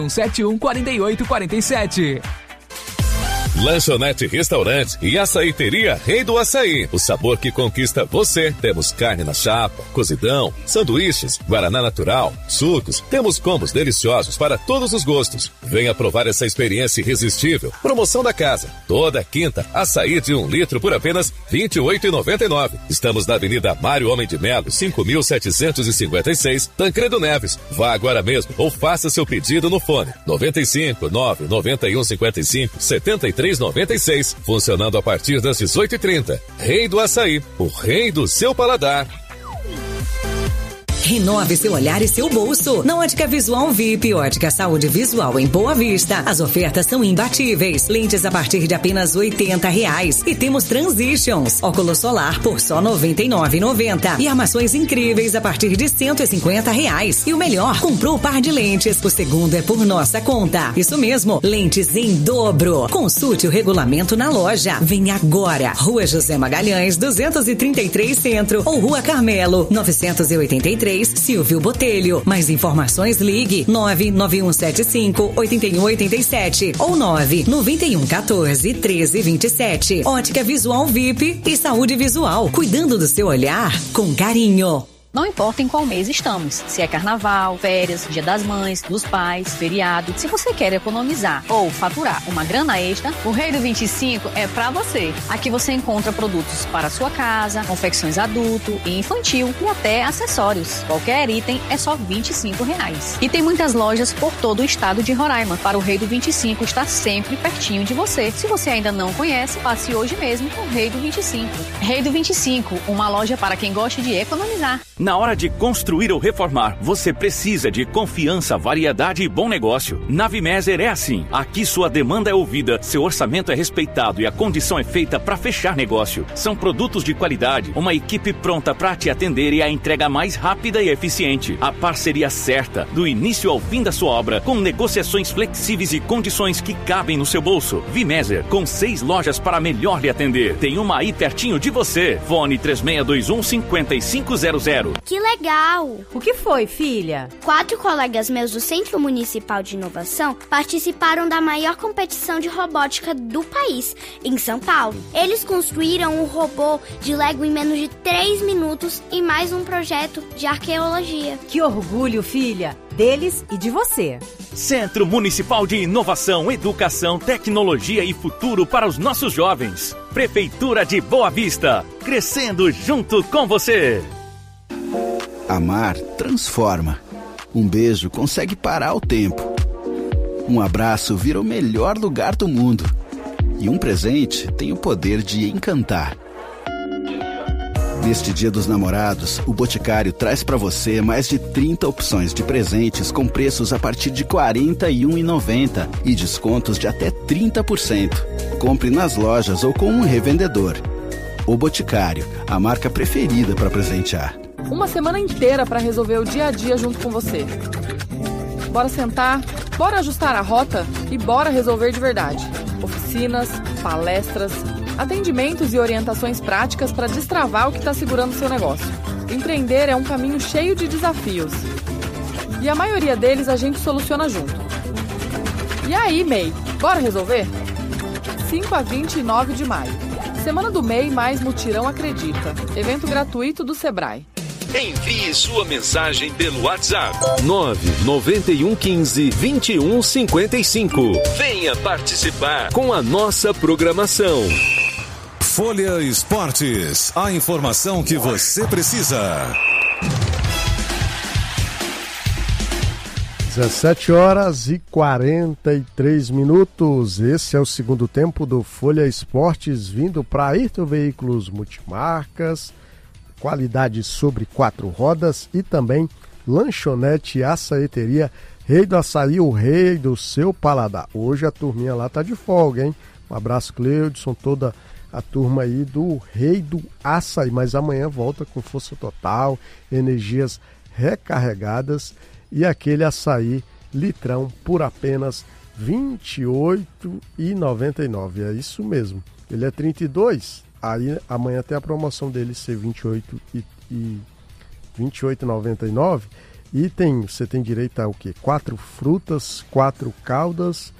714847. Lanchonete Restaurante e Açaiteria Rei do Açaí. O sabor que conquista você. Temos carne na chapa, cozidão, sanduíches, guaraná natural, sucos. Temos combos deliciosos para todos os gostos. Venha provar essa experiência irresistível. Promoção da casa. Toda quinta, açaí de 1 litro por apenas R$ 28,99. Estamos na Avenida Mário Homem de Melo, 5756, Tancredo Neves. Vá agora mesmo ou faça seu pedido no fone 95 991 55 73 3,96, funcionando a partir das 18h30. Rei do Açaí, o rei do seu paladar. Renove seu olhar e seu bolso. Na Ótica Visual VIP, Ótica Saúde Visual em Boa Vista, as ofertas são imbatíveis. Lentes a partir de apenas R$ 80,00. E temos Transitions, óculos solar por só R$ 99,90. E armações incríveis a partir de R$ 150,00. E o melhor, comprou o par de lentes, o segundo é por nossa conta. Isso mesmo, lentes em dobro. Consulte o regulamento na loja. Venha agora. Rua José Magalhães, 233 Centro, ou Rua Carmelo, 983, Silvio Botelho. Mais informações, ligue 99175-8187 ou 99114-1327. Ótica Visual VIP e Saúde Visual, cuidando do seu olhar com carinho. Não importa em qual mês estamos, se é carnaval, férias, dia das mães, dos pais, feriado. Se você quer economizar ou faturar uma grana extra, o Rei do 25 é pra você. Aqui você encontra produtos para sua casa, confecções adulto e infantil e até acessórios. Qualquer item é só R$ 25,00. E tem muitas lojas por todo o estado de Roraima. Para o Rei do 25 estar sempre pertinho de você. Se você ainda não conhece, passe hoje mesmo no Rei do 25. Rei do 25, uma loja para quem gosta de economizar. Na hora de construir ou reformar, você precisa de confiança, variedade e bom negócio. Na Vimeser é assim. Aqui sua demanda é ouvida, seu orçamento é respeitado e a condição é feita para fechar negócio. São produtos de qualidade, uma equipe pronta para te atender e a entrega mais rápida e eficiente. A parceria certa, do início ao fim da sua obra, com negociações flexíveis e condições que cabem no seu bolso. Vimeser, com 6 lojas para melhor lhe atender. Tem uma aí pertinho de você. Fone 3621-5500. Que legal! O que foi, filha? 4 colegas meus do Centro Municipal de Inovação participaram da maior competição de robótica do país, em São Paulo. Eles construíram um robô de Lego em menos de 3 minutos e mais um projeto de arqueologia. Que orgulho, filha! Deles e de você. Centro Municipal de Inovação, Educação, Tecnologia e Futuro para os nossos jovens. Prefeitura de Boa Vista, crescendo junto com você. Amar transforma. Um beijo consegue parar o tempo. Um abraço vira o melhor lugar do mundo. E um presente tem o poder de encantar. Neste Dia dos Namorados, o Boticário traz para você mais de 30 opções de presentes com preços a partir de R$ 41,90 e descontos de até 30%. Compre nas lojas ou com um revendedor. O Boticário, a marca preferida para presentear. Uma semana inteira para resolver o dia a dia junto com você. Bora sentar, bora ajustar a rota e bora resolver de verdade. Oficinas, palestras, atendimentos e orientações práticas para destravar o que está segurando o seu negócio. Empreender é um caminho cheio de desafios. E a maioria deles a gente soluciona junto. E aí, MEI, bora resolver? 5 a 29 de maio. Semana do MEI mais Mutirão Acredita. Evento gratuito do Sebrae. Envie sua mensagem pelo WhatsApp 99115-2155. Venha participar com a nossa programação. Folha Esportes, a informação que você precisa. 17h43. Esse é o segundo tempo do Folha Esportes, vindo para Ayrton Veículos Multimarcas, qualidade sobre 4 rodas e também lanchonete e açaeteria Rei do Açaí, o rei do seu paladar. Hoje a turminha lá tá de folga, hein? Um abraço, Cleudson, toda a turma aí do Rei do Açaí, mas amanhã volta com força total, energias recarregadas e aquele açaí litrão por apenas R$ 28,99. É isso mesmo, ele é 32. Aí amanhã tem a promoção dele ser 28,99 E você tem direito a o quê? 4 frutas, 4 caldas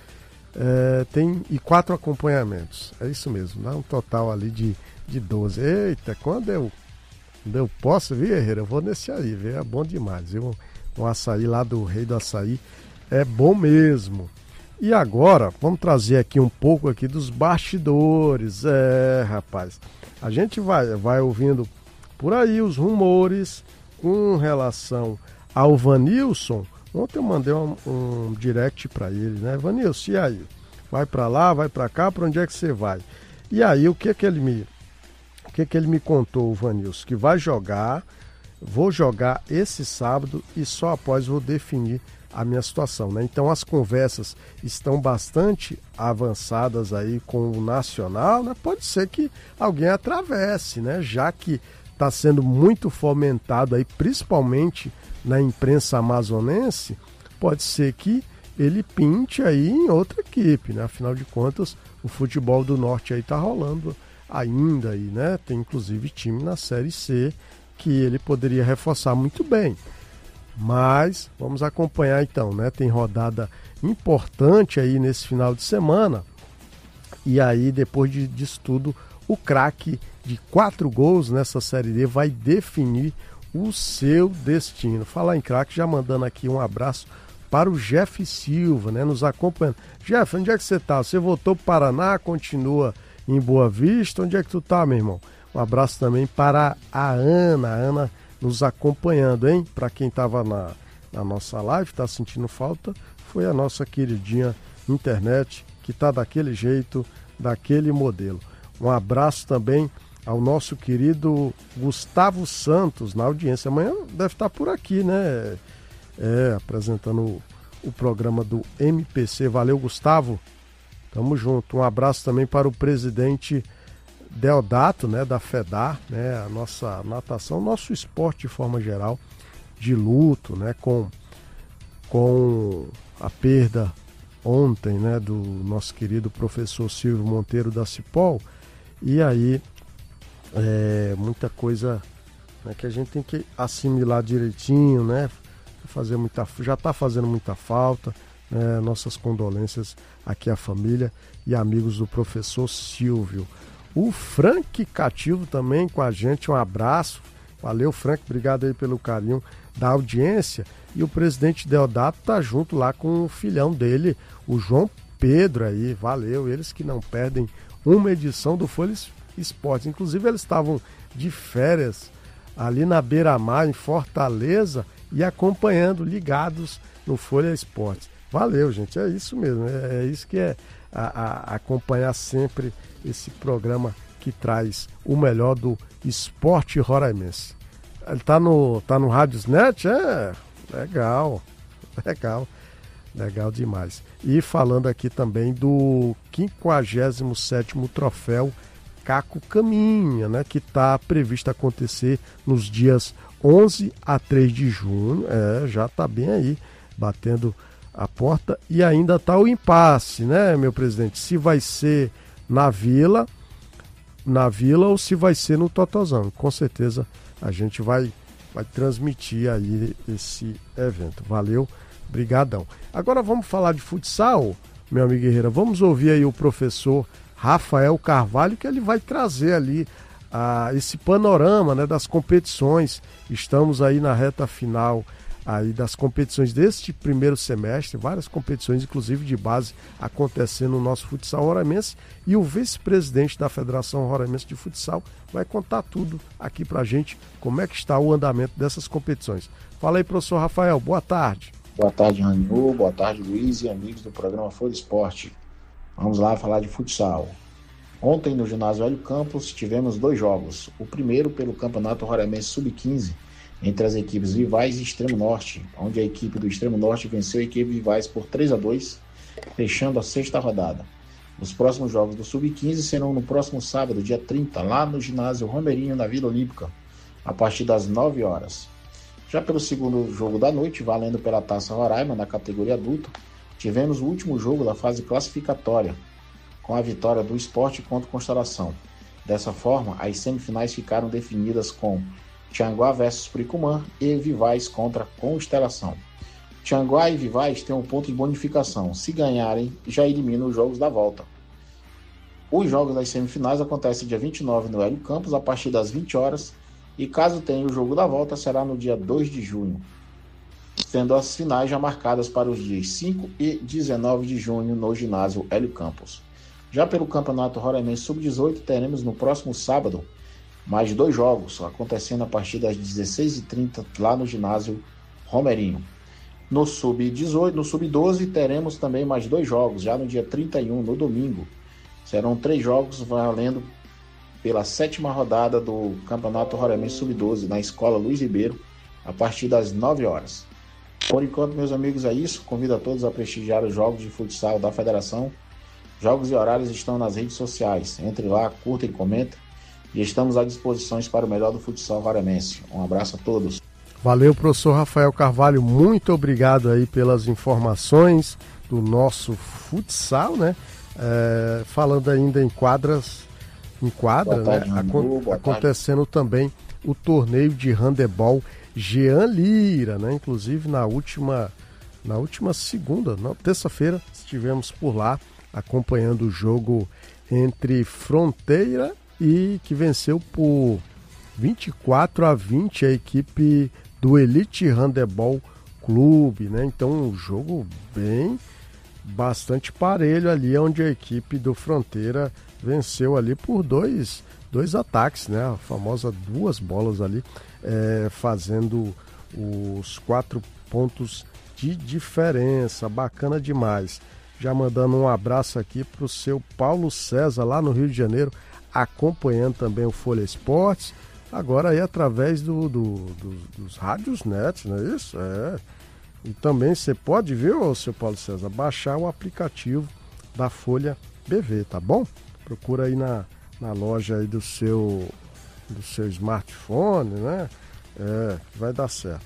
e 4 acompanhamentos. É isso mesmo, dá um total ali de 12. Eita, quando eu posso, viu, Herrera? Eu vou nesse aí, viu? É bom demais, viu? Um açaí lá do Rei do Açaí é bom mesmo. E agora, vamos trazer aqui um pouco aqui dos bastidores. Rapaz, a gente vai ouvindo por aí os rumores com relação ao Vanilson. Ontem eu mandei um direct para ele, né? Vanilson, e aí? Vai para lá, vai para cá, para onde é que você vai? E aí, o que ele me contou, o Vanilson? Que vou jogar esse sábado e só após vou definir a minha situação, né? Então as conversas estão bastante avançadas aí com o Nacional, né? Pode ser que alguém atravesse, né? Já que está sendo muito fomentado aí, principalmente na imprensa amazonense, pode ser que ele pinte aí em outra equipe, né? Afinal de contas, o futebol do Norte aí tá rolando ainda aí, né? Tem inclusive time na Série C que ele poderia reforçar muito bem. Mas vamos acompanhar então, né? Tem rodada importante aí nesse final de semana. E aí, depois disso tudo, o craque de 4 gols nessa Série D vai definir o seu destino. Falar em craque, já mandando aqui um abraço para o Jeff Silva, né? Nos acompanhando. Jeff, onde é que você tá? Você voltou para o Paraná, continua em Boa Vista? Onde é que tu tá, meu irmão? Um abraço também para a Ana nos acompanhando, hein? Para quem estava na nossa live, está sentindo falta, foi a nossa queridinha internet, que está daquele jeito, daquele modelo. Um abraço também ao nosso querido Gustavo Santos, na audiência. Amanhã deve estar por aqui, né? Apresentando o programa do MPC. Valeu, Gustavo. Tamo junto. Um abraço também para o presidente Deodato, né, da FEDAR, né, a nossa natação, nosso esporte de forma geral, de luto, né, com a perda ontem, né, do nosso querido professor Silvio Monteiro da Cipol. E aí muita coisa, né, que a gente tem que assimilar direitinho, né, já está fazendo muita falta, né, nossas condolências aqui à família e amigos do professor Silvio. O Frank Cativo também com a gente, um abraço. Valeu, Frank, obrigado aí pelo carinho da audiência. E o presidente Deodato tá junto lá com o filhão dele, o João Pedro aí, valeu. Eles que não perdem uma edição do Folha Esportes. Inclusive eles estavam de férias ali na Beira-Mar, em Fortaleza, e acompanhando, ligados no Folha Esportes. Valeu, gente, é isso mesmo, é isso que é acompanhar sempre esse programa que traz o melhor do esporte roraimense. Ele tá no Radiosnet? Legal demais. E falando aqui também do 57º troféu Caco Caminha, né, que está previsto acontecer nos dias 11 a 3 de junho, já está bem aí, batendo a porta, e ainda está o impasse, né, meu presidente, se vai ser na Vila ou se vai ser no Totozão. Com certeza a gente vai transmitir aí esse evento. Valeu, brigadão. Agora vamos falar de futsal, meu amigo Guerreira. Vamos ouvir aí o professor Rafael Carvalho, que ele vai trazer ali esse panorama, né, das competições. Estamos aí na reta final aí das competições deste primeiro semestre, várias competições, inclusive de base, acontecendo no nosso futsal roraimense, e o vice-presidente da Federação Roraimense de Futsal vai contar tudo aqui pra gente, como é que está o andamento dessas competições. Fala aí, professor Rafael, boa tarde. Boa tarde, Raniú, boa tarde, Luiz e amigos do programa Folha Esporte. Vamos lá falar de futsal. Ontem, no ginásio Hélio Campos, tivemos 2 jogos. O primeiro pelo Campeonato Roraimense Sub-15, entre as equipes Vivais e Extremo Norte, onde a equipe do Extremo Norte venceu a equipe Vivais por 3-2, fechando a 6ª rodada. Os próximos jogos do Sub-15 serão no próximo sábado, dia 30, lá no ginásio Romeirinho, na Vila Olímpica, a partir das 9 horas. Já pelo segundo jogo da noite, valendo pela Taça Roraima, na categoria adulta, tivemos o último jogo da fase classificatória, com a vitória do Sport contra Constelação. Dessa forma, as semifinais ficaram definidas com Tianguá versus Pricumã e Vivaz contra Constelação. Tianguá e Vivaz têm um ponto de bonificação. Se ganharem, já eliminam os jogos da volta. Os jogos das semifinais acontecem dia 29 no Hélio Campos, a partir das 20 horas, e caso tenha o jogo da volta, será no dia 2 de junho, sendo as finais já marcadas para os dias 5 e 19 de junho no ginásio Hélio Campos. Já pelo Campeonato Roraimense Sub-18, teremos no próximo sábado mais 2 jogos, acontecendo a partir das 16h30 lá no ginásio Romerinho. No Sub-18, no Sub-12 teremos também mais 2 jogos, já no dia 31, no domingo. Serão 3 jogos valendo pela 7ª rodada do Campeonato Roraimense Sub-12 na Escola Luiz Ribeiro, a partir das 9 horas. Por enquanto, meus amigos, é isso. Convido a todos a prestigiar os jogos de futsal da Federação. Jogos e horários estão nas redes sociais. Entre lá, curta e comenta. E estamos à disposição para o melhor do futsal roraimense. Um abraço a todos. Valeu, professor Rafael Carvalho. Muito obrigado aí pelas informações do nosso futsal, né? Falando ainda em quadra, né? Acontecendo também o torneio de handebol Jean Lira, né? Inclusive na última terça-feira, estivemos por lá acompanhando o jogo entre Fronteira e que venceu por 24-20 a equipe do Elite Handebol Clube, né? Então um jogo bastante parelho ali, onde a equipe do Fronteira venceu ali por dois ataques, né? A famosa 2 bolas ali, fazendo os 4 pontos de diferença. Bacana demais. Já mandando um abraço aqui para o seu Paulo César, lá no Rio de Janeiro, acompanhando também o Folha Esportes, agora aí através dos rádios net, não é isso? E também você pode, viu, seu Paulo César, baixar o aplicativo da Folha BV, tá bom? Procura aí na loja aí do seu smartphone, né? Vai dar certo.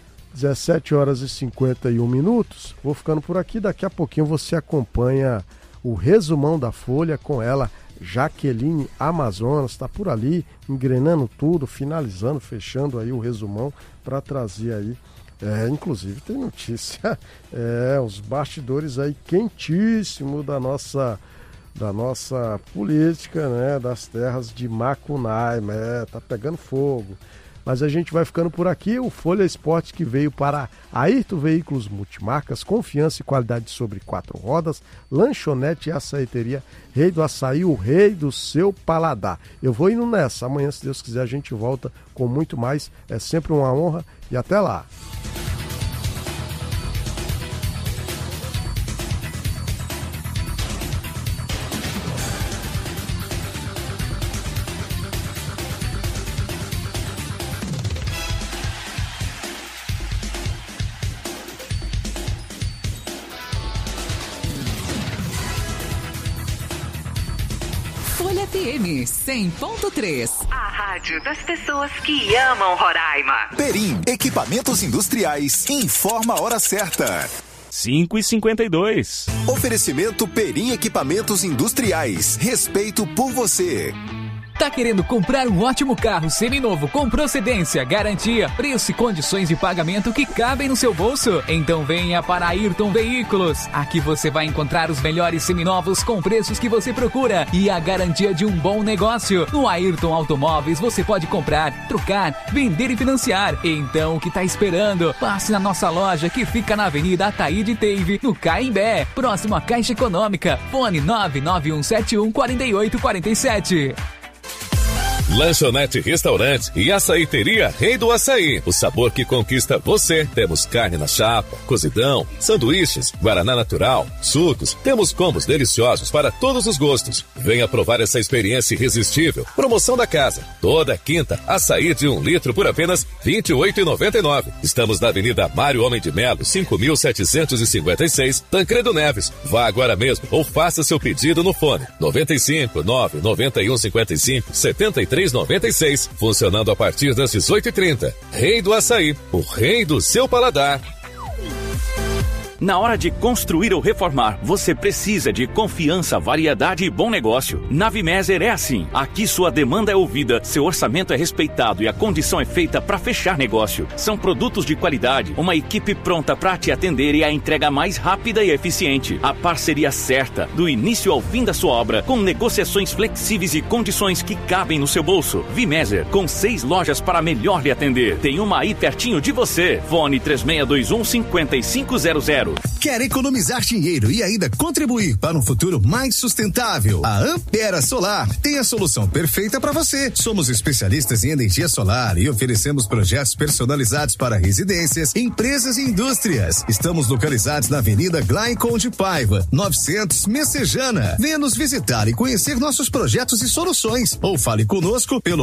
17h51. Vou ficando por aqui. Daqui a pouquinho você acompanha o resumão da Folha com ela, Jaqueline Amazonas. Está por ali, engrenando tudo, finalizando, fechando aí o resumão para trazer aí. Inclusive tem notícia, os bastidores aí quentíssimo da nossa política, né, das terras de Macunaíma. Tá pegando fogo. Mas a gente vai ficando por aqui. O Folha Esporte que veio para Ayrton Veículos Multimarcas, confiança e qualidade sobre 4 rodas, lanchonete e açaiteria Rei do Açaí, o rei do seu paladar. Eu vou indo nessa. Amanhã, se Deus quiser, a gente volta com muito mais. É sempre uma honra e até lá. FM 100.3. A rádio das pessoas que amam Roraima. Perim, equipamentos industriais, informa a hora certa. 5h52. Oferecimento Perim Equipamentos Industriais. Respeito por você. Tá querendo comprar um ótimo carro seminovo com procedência, garantia, preço e condições de pagamento que cabem no seu bolso? Então venha para Ayrton Veículos. Aqui você vai encontrar os melhores seminovos com preços que você procura e a garantia de um bom negócio. No Ayrton Automóveis você pode comprar, trocar, vender e financiar. Então o que tá esperando? Passe na nossa loja que fica na Avenida Ataíde Teive, no Caimbé, próximo à Caixa Econômica. Fone 991714847. Lanchonete Restaurante e Açaiteria Rei do Açaí. O sabor que conquista você. Temos carne na chapa, cozidão, sanduíches, guaraná natural, sucos. Temos combos deliciosos para todos os gostos. Venha provar essa experiência irresistível. Promoção da casa. Toda quinta, açaí de 1 litro por apenas R$ 28,99. Estamos na Avenida Mário Homem de Melo, 5.756, Tancredo Neves. Vá agora mesmo ou faça seu pedido no fone 95 991 55 73 96, funcionando a partir das 18h30. Rei do Açaí, o rei do seu paladar. Na hora de construir ou reformar, você precisa de confiança, variedade e bom negócio. Na Vimeser é assim. Aqui sua demanda é ouvida, seu orçamento é respeitado e a condição é feita para fechar negócio. São produtos de qualidade, uma equipe pronta para te atender e a entrega mais rápida e eficiente. A parceria certa, do início ao fim da sua obra, com negociações flexíveis e condições que cabem no seu bolso. Vimeser, com 6 lojas para melhor lhe atender. Tem uma aí pertinho de você. Fone 3621-5500. Quer economizar dinheiro e ainda contribuir para um futuro mais sustentável? A Ampera Solar tem a solução perfeita para você. Somos especialistas em energia solar e oferecemos projetos personalizados para residências, empresas e indústrias. Estamos localizados na Avenida Glaicon de Paiva, 900 Messejana. Venha nos visitar e conhecer nossos projetos e soluções. Ou fale conosco pelo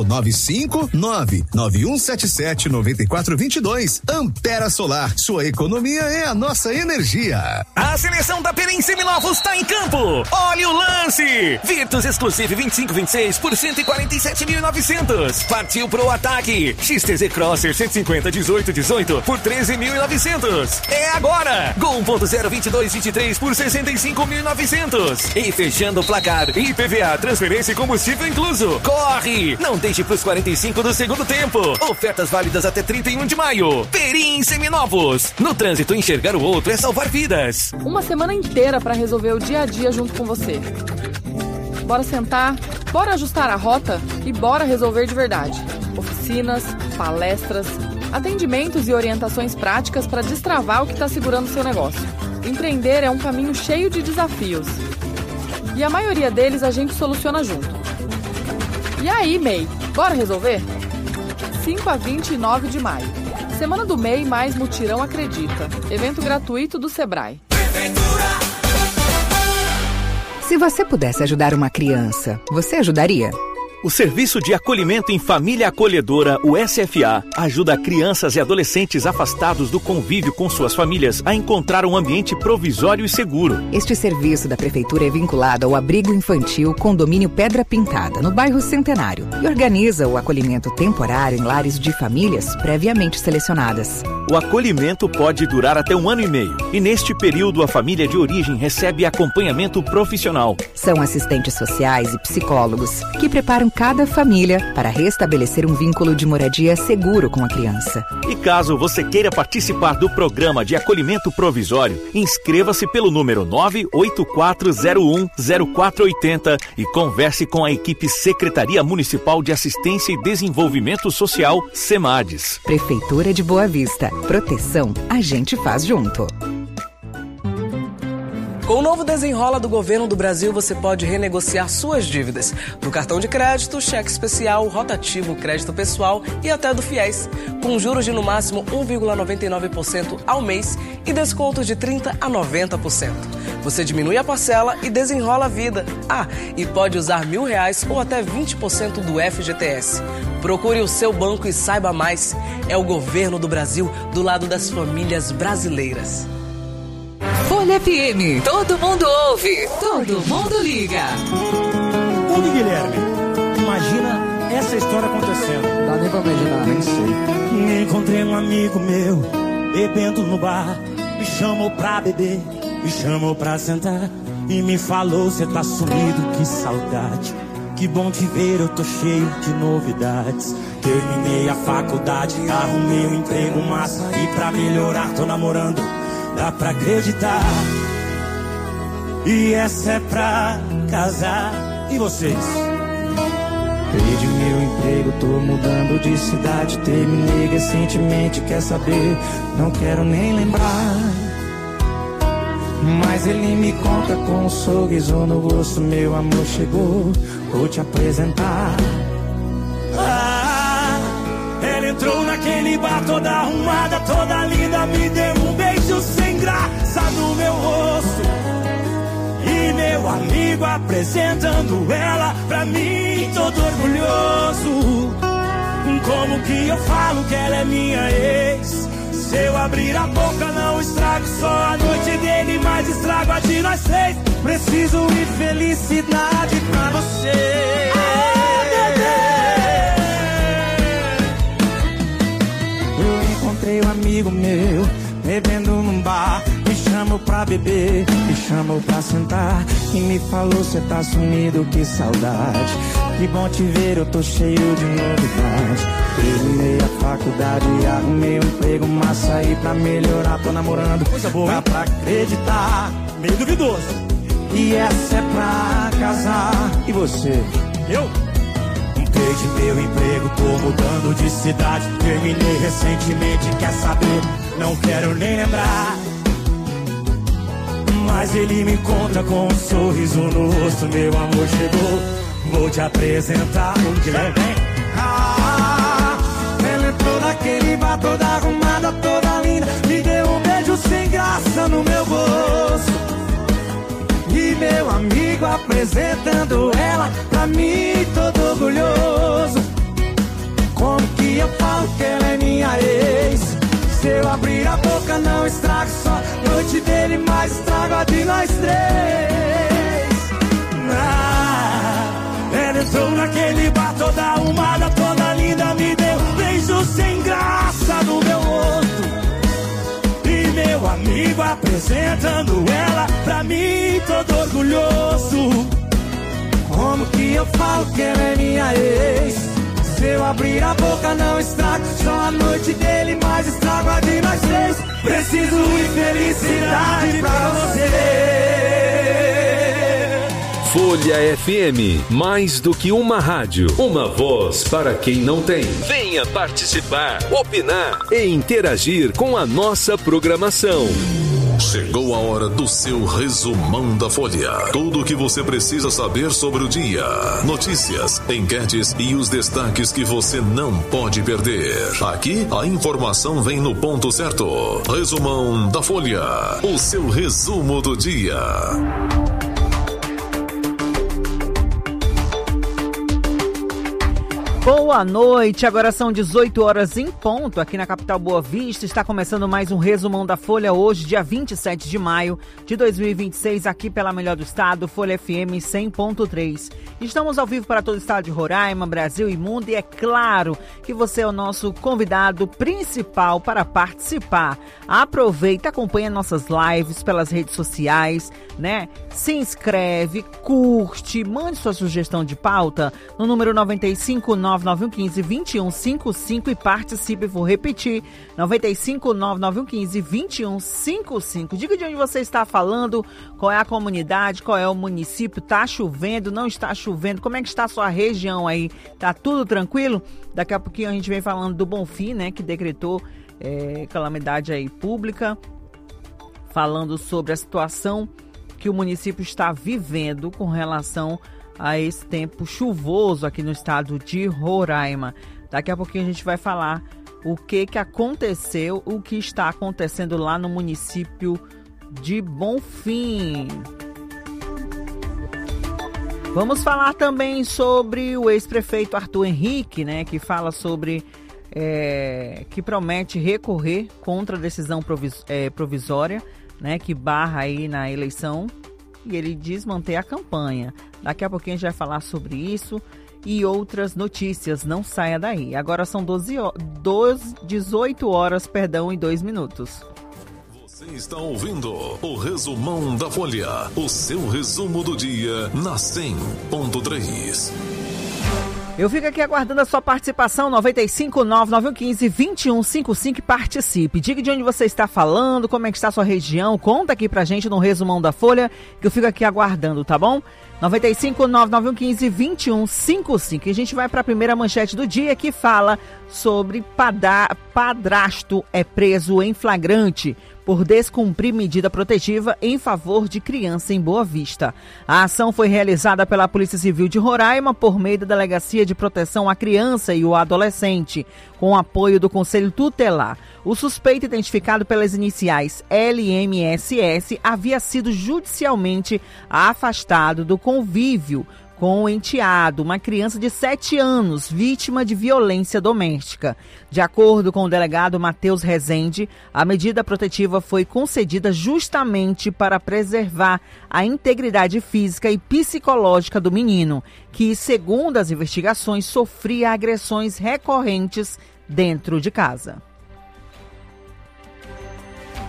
959-9177-9422. Ampera Solar, sua economia é a nossa energia. A seleção da Perim Seminovos está em campo. Olha o lance! Virtus Exclusive 2526 por 147.900. Partiu pro ataque. XTZ Crosser 150 18 por 13.900. É agora! Gol 1.0 2223 por 65.900. E fechando o placar, IPVA, transferência e combustível incluso. Corre! Não deixe pros 45 do segundo tempo. Ofertas válidas até 31 de maio. Perim Seminovos. No trânsito, enxergar o outro é salvar vidas. Uma semana inteira para resolver o dia a dia junto com você. Bora sentar, bora ajustar a rota e bora resolver de verdade. Oficinas, palestras, atendimentos e orientações práticas para destravar o que está segurando seu negócio. Empreender é um caminho cheio de desafios. E a maioria deles a gente soluciona junto. E aí, MEI, bora resolver? 5 a 29 de maio. Semana do MEI mais Mutirão Acredita. Evento gratuito do Sebrae. Se você pudesse ajudar uma criança, você ajudaria? O Serviço de Acolhimento em Família Acolhedora, o SFA, ajuda crianças e adolescentes afastados do convívio com suas famílias a encontrar um ambiente provisório e seguro. Este serviço da Prefeitura é vinculado ao Abrigo Infantil Condomínio Pedra Pintada, no bairro Centenário, e organiza o acolhimento temporário em lares de famílias previamente selecionadas. O acolhimento pode durar até 1 ano e meio, e neste período a família de origem recebe acompanhamento profissional. São assistentes sociais e psicólogos que preparam cada família para restabelecer um vínculo de moradia seguro com a criança. E caso você queira participar do programa de acolhimento provisório, inscreva-se pelo número 984010480 e converse com a equipe Secretaria Municipal de Assistência e Desenvolvimento Social, SEMADES. Prefeitura de Boa Vista. Proteção a gente faz junto. Com o novo Desenrola do Governo do Brasil, você pode renegociar suas dívidas. Do cartão de crédito, cheque especial, rotativo, crédito pessoal e até do FIES. Com juros de no máximo 1,99% ao mês e descontos de 30% a 90%. Você diminui a parcela e desenrola a vida. Ah, e pode usar R$1.000 ou até 20% do FGTS. Procure o seu banco e saiba mais. É o Governo do Brasil do lado das famílias brasileiras. Folha FM, todo mundo ouve, todo mundo liga. Ouve, Guilherme, imagina essa história acontecendo. Dá nem pra imaginar, nem sei. Encontrei um amigo meu, bebendo no bar. Me chamou pra beber, me chamou pra sentar. E me falou, cê tá sumido, que saudade. Que bom te ver, eu tô cheio de novidades. Terminei a faculdade, arrumei um emprego massa. E pra melhorar, tô namorando. Dá pra acreditar. E essa é pra casar. E vocês? Perdi meu emprego, tô mudando de cidade. Terminei recentemente, quer saber? Não quero nem lembrar. Mas ele me conta com um sorriso no rosto. Meu amor chegou, vou te apresentar. Ela entrou naquele bar toda arrumada, toda linda. Me deu um beijo sem graça no meu rosto. E meu amigo apresentando ela pra mim, todo orgulhoso. Como que eu falo que ela é minha ex? Se eu abrir a boca não estrago só a noite dele, mas estrago a de nós três. Preciso de felicidade pra você. Eu encontrei um amigo meu, bebendo num bar. Me chamou pra beber, me chamou pra sentar e me falou: cê tá sumido, que saudade. Que bom te ver, eu tô cheio de novidade. Terminei a faculdade, arrumei um emprego massa aí pra melhorar, tô namorando. Coisa boa, dá pra acreditar, meio duvidoso. E essa é pra casar. E você? Eu? Perdi meu emprego, tô mudando de cidade. Terminei recentemente, quer saber? Não quero nem lembrar. Mas ele me encontra com um sorriso no rosto. Meu amor chegou, vou te apresentar. Ela entrou naquele bar toda arrumada, toda linda. Me deu um beijo sem graça no meu rosto. E meu amigo apresentando ela pra mim, todo orgulhoso. Como que eu falo que ela é minha ex? Se eu abrir a boca não estrago só a noite dele, mas estrago a de nós três. Ela entrou naquele bar toda arrumada, toda linda. Me deu um beijo sem graça no meu rosto. E meu amigo apresentando ela pra mim, todo orgulhoso. Como que eu falo que ela é minha ex? Se eu abrir a boca não estrago só a noite dele, mas estrago a de nós três. Preciso de felicidade pra você. Folha FM, mais do que uma rádio, uma voz para quem não tem. Venha participar, opinar e interagir com a nossa programação. Chegou a hora do seu resumão da Folha. Tudo o que você precisa saber sobre o dia. Notícias, enquetes e os destaques que você não pode perder. Aqui, a informação vem no ponto certo. Resumão da Folha. O seu resumo do dia. Boa noite, agora são 18 horas em ponto aqui na capital Boa Vista. Está começando mais um resumão da Folha hoje, dia 27 de maio de 2026, aqui pela Melhor do Estado, Folha FM 100.3. Estamos ao vivo para todo o estado de Roraima, Brasil e mundo, e é claro que você é o nosso convidado principal para participar. Aproveita, acompanha nossas lives pelas redes sociais, né? Se inscreve, curte, mande sua sugestão de pauta no número 95991152155 e participe. Vou repetir, 95991152155. Diga de onde você está falando, qual é a comunidade, qual é o município, tá chovendo, não está chovendo, como é que está a sua região aí? Tá tudo tranquilo? Daqui a pouquinho a gente vem falando do Bonfim, né, que decretou calamidade aí pública, falando sobre a situação que o município está vivendo com relação a esse tempo chuvoso aqui no estado de Roraima. Daqui a pouquinho a gente vai falar o que aconteceu, o que está acontecendo lá no município de Bonfim. Vamos falar também sobre o ex-prefeito Arthur Henrique, né, que fala sobre que promete recorrer contra a decisão provisória, né, que barra aí na eleição, e ele diz manter a campanha. Daqui a pouquinho a gente vai falar sobre isso e outras notícias. Não saia daí. Agora são 18 horas, e 2 minutos. Você está ouvindo o Resumão da Folha, o seu resumo do dia na 100.3. Eu fico aqui aguardando a sua participação, 95991152155, participe. Diga de onde você está falando, como é que está a sua região, conta aqui pra gente no Resumão da Folha, que eu fico aqui aguardando, tá bom? 95991152155. E a gente vai para a primeira manchete do dia, que fala sobre padrasto é preso em flagrante por descumprir medida protetiva em favor de criança em Boa Vista. A ação foi realizada pela Polícia Civil de Roraima por meio da Delegacia de Proteção à Criança e ao Adolescente, com apoio do Conselho Tutelar. O suspeito, identificado pelas iniciais LMSS, havia sido judicialmente afastado do convívio com o enteado, uma criança de 7 anos, vítima de violência doméstica. De acordo com o delegado Matheus Rezende, a medida protetiva foi concedida justamente para preservar a integridade física e psicológica do menino, que, segundo as investigações, sofria agressões recorrentes dentro de casa.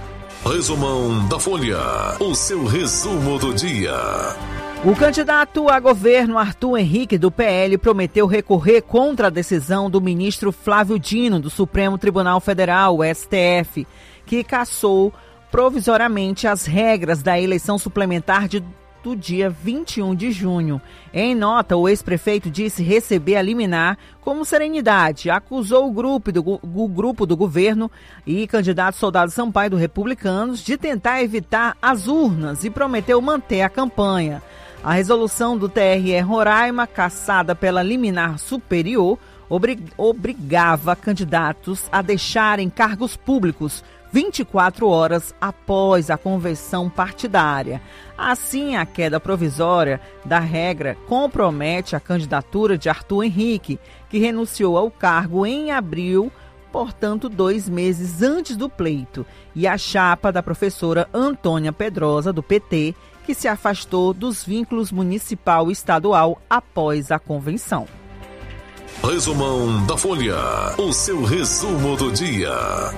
Resumão da Folha, o seu resumo do dia. O candidato a governo Arthur Henrique, do PL, prometeu recorrer contra a decisão do ministro Flávio Dino, do Supremo Tribunal Federal, o STF, que cassou provisoriamente as regras da eleição suplementar do dia 21 de junho. Em nota, o ex-prefeito disse receber a liminar como serenidade, acusou o grupo do governo e candidato Soldado Sampaio do Republicanos de tentar evitar as urnas e prometeu manter a campanha. A resolução do TRE Roraima, cassada pela liminar superior, obrigava candidatos a deixarem cargos públicos 24 horas após a convenção partidária. Assim, a queda provisória da regra compromete a candidatura de Arthur Henrique, que renunciou ao cargo em abril, portanto 2 meses antes do pleito, e a chapa da professora Antônia Pedrosa, do PT, que se afastou dos vínculos municipal e estadual após a convenção. Resumão da Folha, o seu resumo do dia.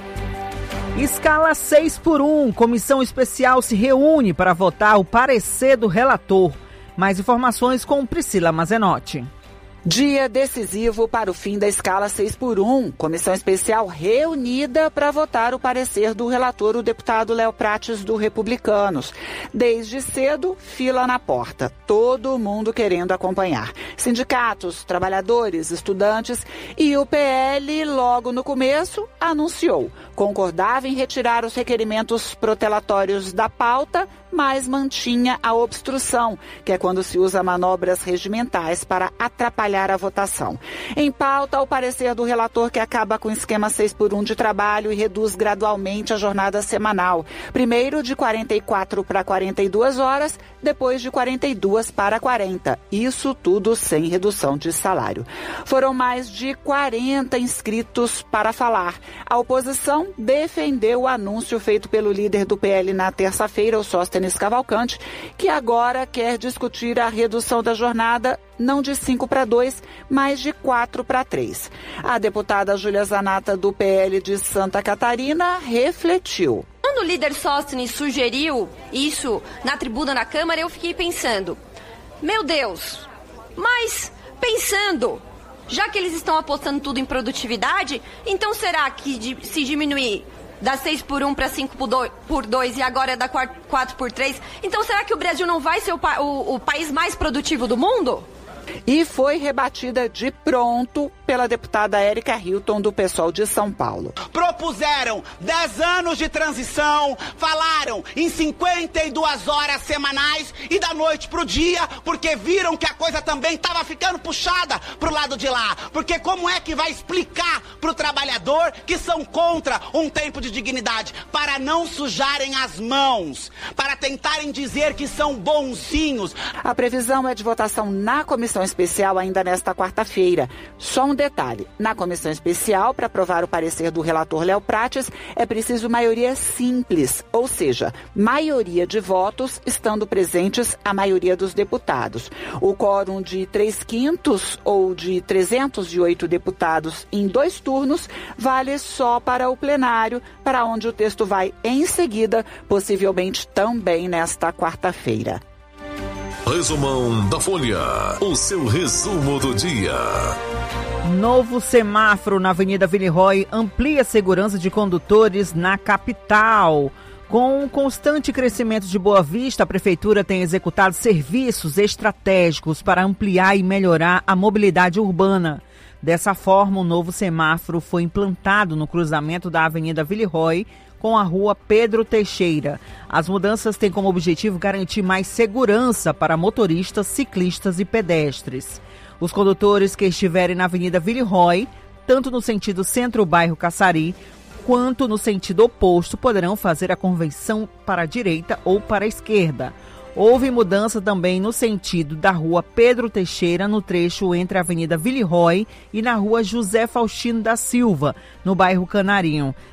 Escala 6x1, comissão especial se reúne para votar o parecer do relator. Mais informações com Priscila Mazenotti. Dia decisivo para o fim da escala 6x1. Comissão especial reunida para votar o parecer do relator, o deputado Léo Prates, do Republicanos. Desde cedo, fila na porta. Todo mundo querendo acompanhar. Sindicatos, trabalhadores, estudantes e o PL, logo no começo, anunciou. Concordava em retirar os requerimentos protelatórios da pauta, mas mantinha a obstrução, que é quando se usa manobras regimentais para atrapalhar a votação. Em pauta, o parecer do relator, que acaba com o esquema 6x1 de trabalho e reduz gradualmente a jornada semanal. Primeiro de 44 para 42 horas, depois de 42 para 40. Isso tudo sem redução de salário. Foram mais de 40 inscritos para falar. A oposição defendeu o anúncio feito pelo líder do PL na terça-feira, o Sóstenes Cavalcante, que agora quer discutir a redução da jornada não de 5 para 2, mas de 4 para 3. A deputada Júlia Zanata, do PL de Santa Catarina, refletiu. Quando o líder Sóstenes sugeriu isso na tribuna na Câmara, eu fiquei pensando, meu Deus, mas pensando, já que eles estão apostando tudo em produtividade, então será que se diminuir da 6x1 para 5x2 e agora é da 4x3, então será que o Brasil não vai ser o país mais produtivo do mundo? E foi rebatida de pronto pela deputada Érica Hilton, do PSOL de São Paulo. Propuseram 10 anos de transição, falaram em 52 horas semanais e da noite pro dia, porque viram que a coisa também estava ficando puxada pro lado de lá. Porque como é que vai explicar pro trabalhador que são contra um tempo de dignidade? Para não sujarem as mãos, para tentarem dizer que são bonzinhos. A previsão é de votação na comissão especial ainda nesta quarta-feira. Só um detalhe, na comissão especial, para aprovar o parecer do relator Léo Prates, é preciso maioria simples, ou seja, maioria de votos estando presentes a maioria dos deputados. O quórum de 3/5 ou de 308 deputados em 2 turnos vale só para o plenário, para onde o texto vai em seguida, possivelmente também nesta quarta-feira. Resumão da Folha, o seu resumo do dia. Novo semáforo na Avenida Villeroy amplia a segurança de condutores na capital. Com o constante crescimento de Boa Vista, a Prefeitura tem executado serviços estratégicos para ampliar e melhorar a mobilidade urbana. Dessa forma, o novo semáforo foi implantado no cruzamento da Avenida Villeroy com a rua Pedro Teixeira. As mudanças têm como objetivo garantir mais segurança para motoristas, ciclistas e pedestres. Os condutores que estiverem na Avenida Villeroy, tanto no sentido centro-bairro Caçari, quanto no sentido oposto, poderão fazer a conversão para a direita ou para a esquerda. Houve mudança também no sentido da rua Pedro Teixeira, no trecho entre a Avenida Villeroy e na rua José Faustino da Silva, no bairro Canarinho.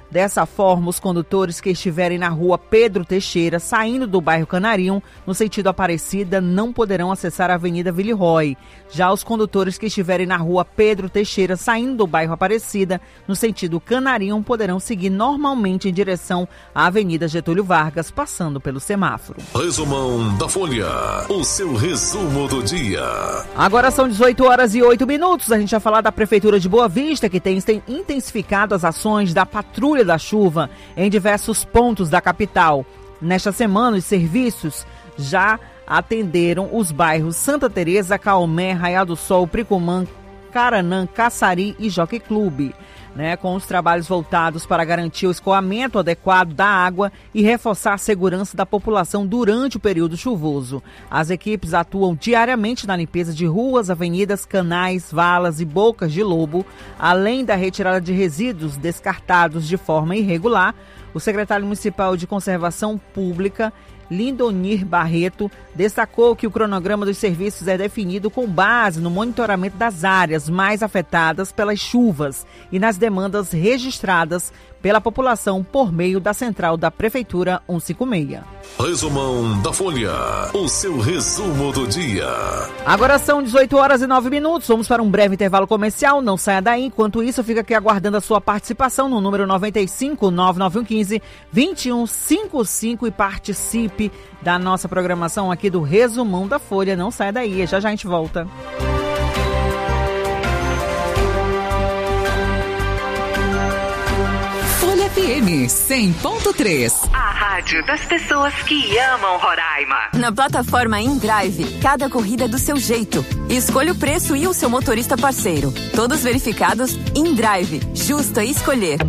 Dessa forma, os condutores que estiverem na rua Pedro Teixeira, saindo do bairro Canarinho, no sentido Aparecida, não poderão acessar a Avenida Villeroy. Já os condutores que estiverem na rua Pedro Teixeira, saindo do bairro Aparecida, no sentido Canarinho, poderão seguir normalmente em direção à Avenida Getúlio Vargas, passando pelo semáforo. Resumão da Folha, o seu resumo do dia. Agora são 18h08. A gente vai falar da Prefeitura de Boa Vista, que tem intensificado as ações da Patrulha da Chuva em diversos pontos da capital. Nesta semana, os serviços já atenderam os bairros Santa Teresa, Caomé, Raial do Sol, Pricumã, Caranã, Caçari e Jockey Clube, com os trabalhos voltados para garantir o escoamento adequado da água e reforçar a segurança da população durante o período chuvoso. As equipes atuam diariamente na limpeza de ruas, avenidas, canais, valas e bocas de lobo, além da retirada de resíduos descartados de forma irregular. O secretário municipal de Conservação Pública, Lindonir Barreto, destacou que o cronograma dos serviços é definido com base no monitoramento das áreas mais afetadas pelas chuvas e nas demandas registradas pela população por meio da central da Prefeitura 156. Resumão da Folha, o seu resumo do dia. Agora são 18h09. Vamos para um breve intervalo comercial. Não saia daí. Enquanto isso, fica aqui aguardando a sua participação no número 95-99115-2155 e participe da nossa programação aqui do Resumão da Folha. Não saia daí. Já já a gente volta. FM 100.3. A rádio das pessoas que amam Roraima. Na plataforma InDrive, cada corrida é do seu jeito. Escolha o preço e o seu motorista parceiro. Todos verificados. InDrive, justo a escolher.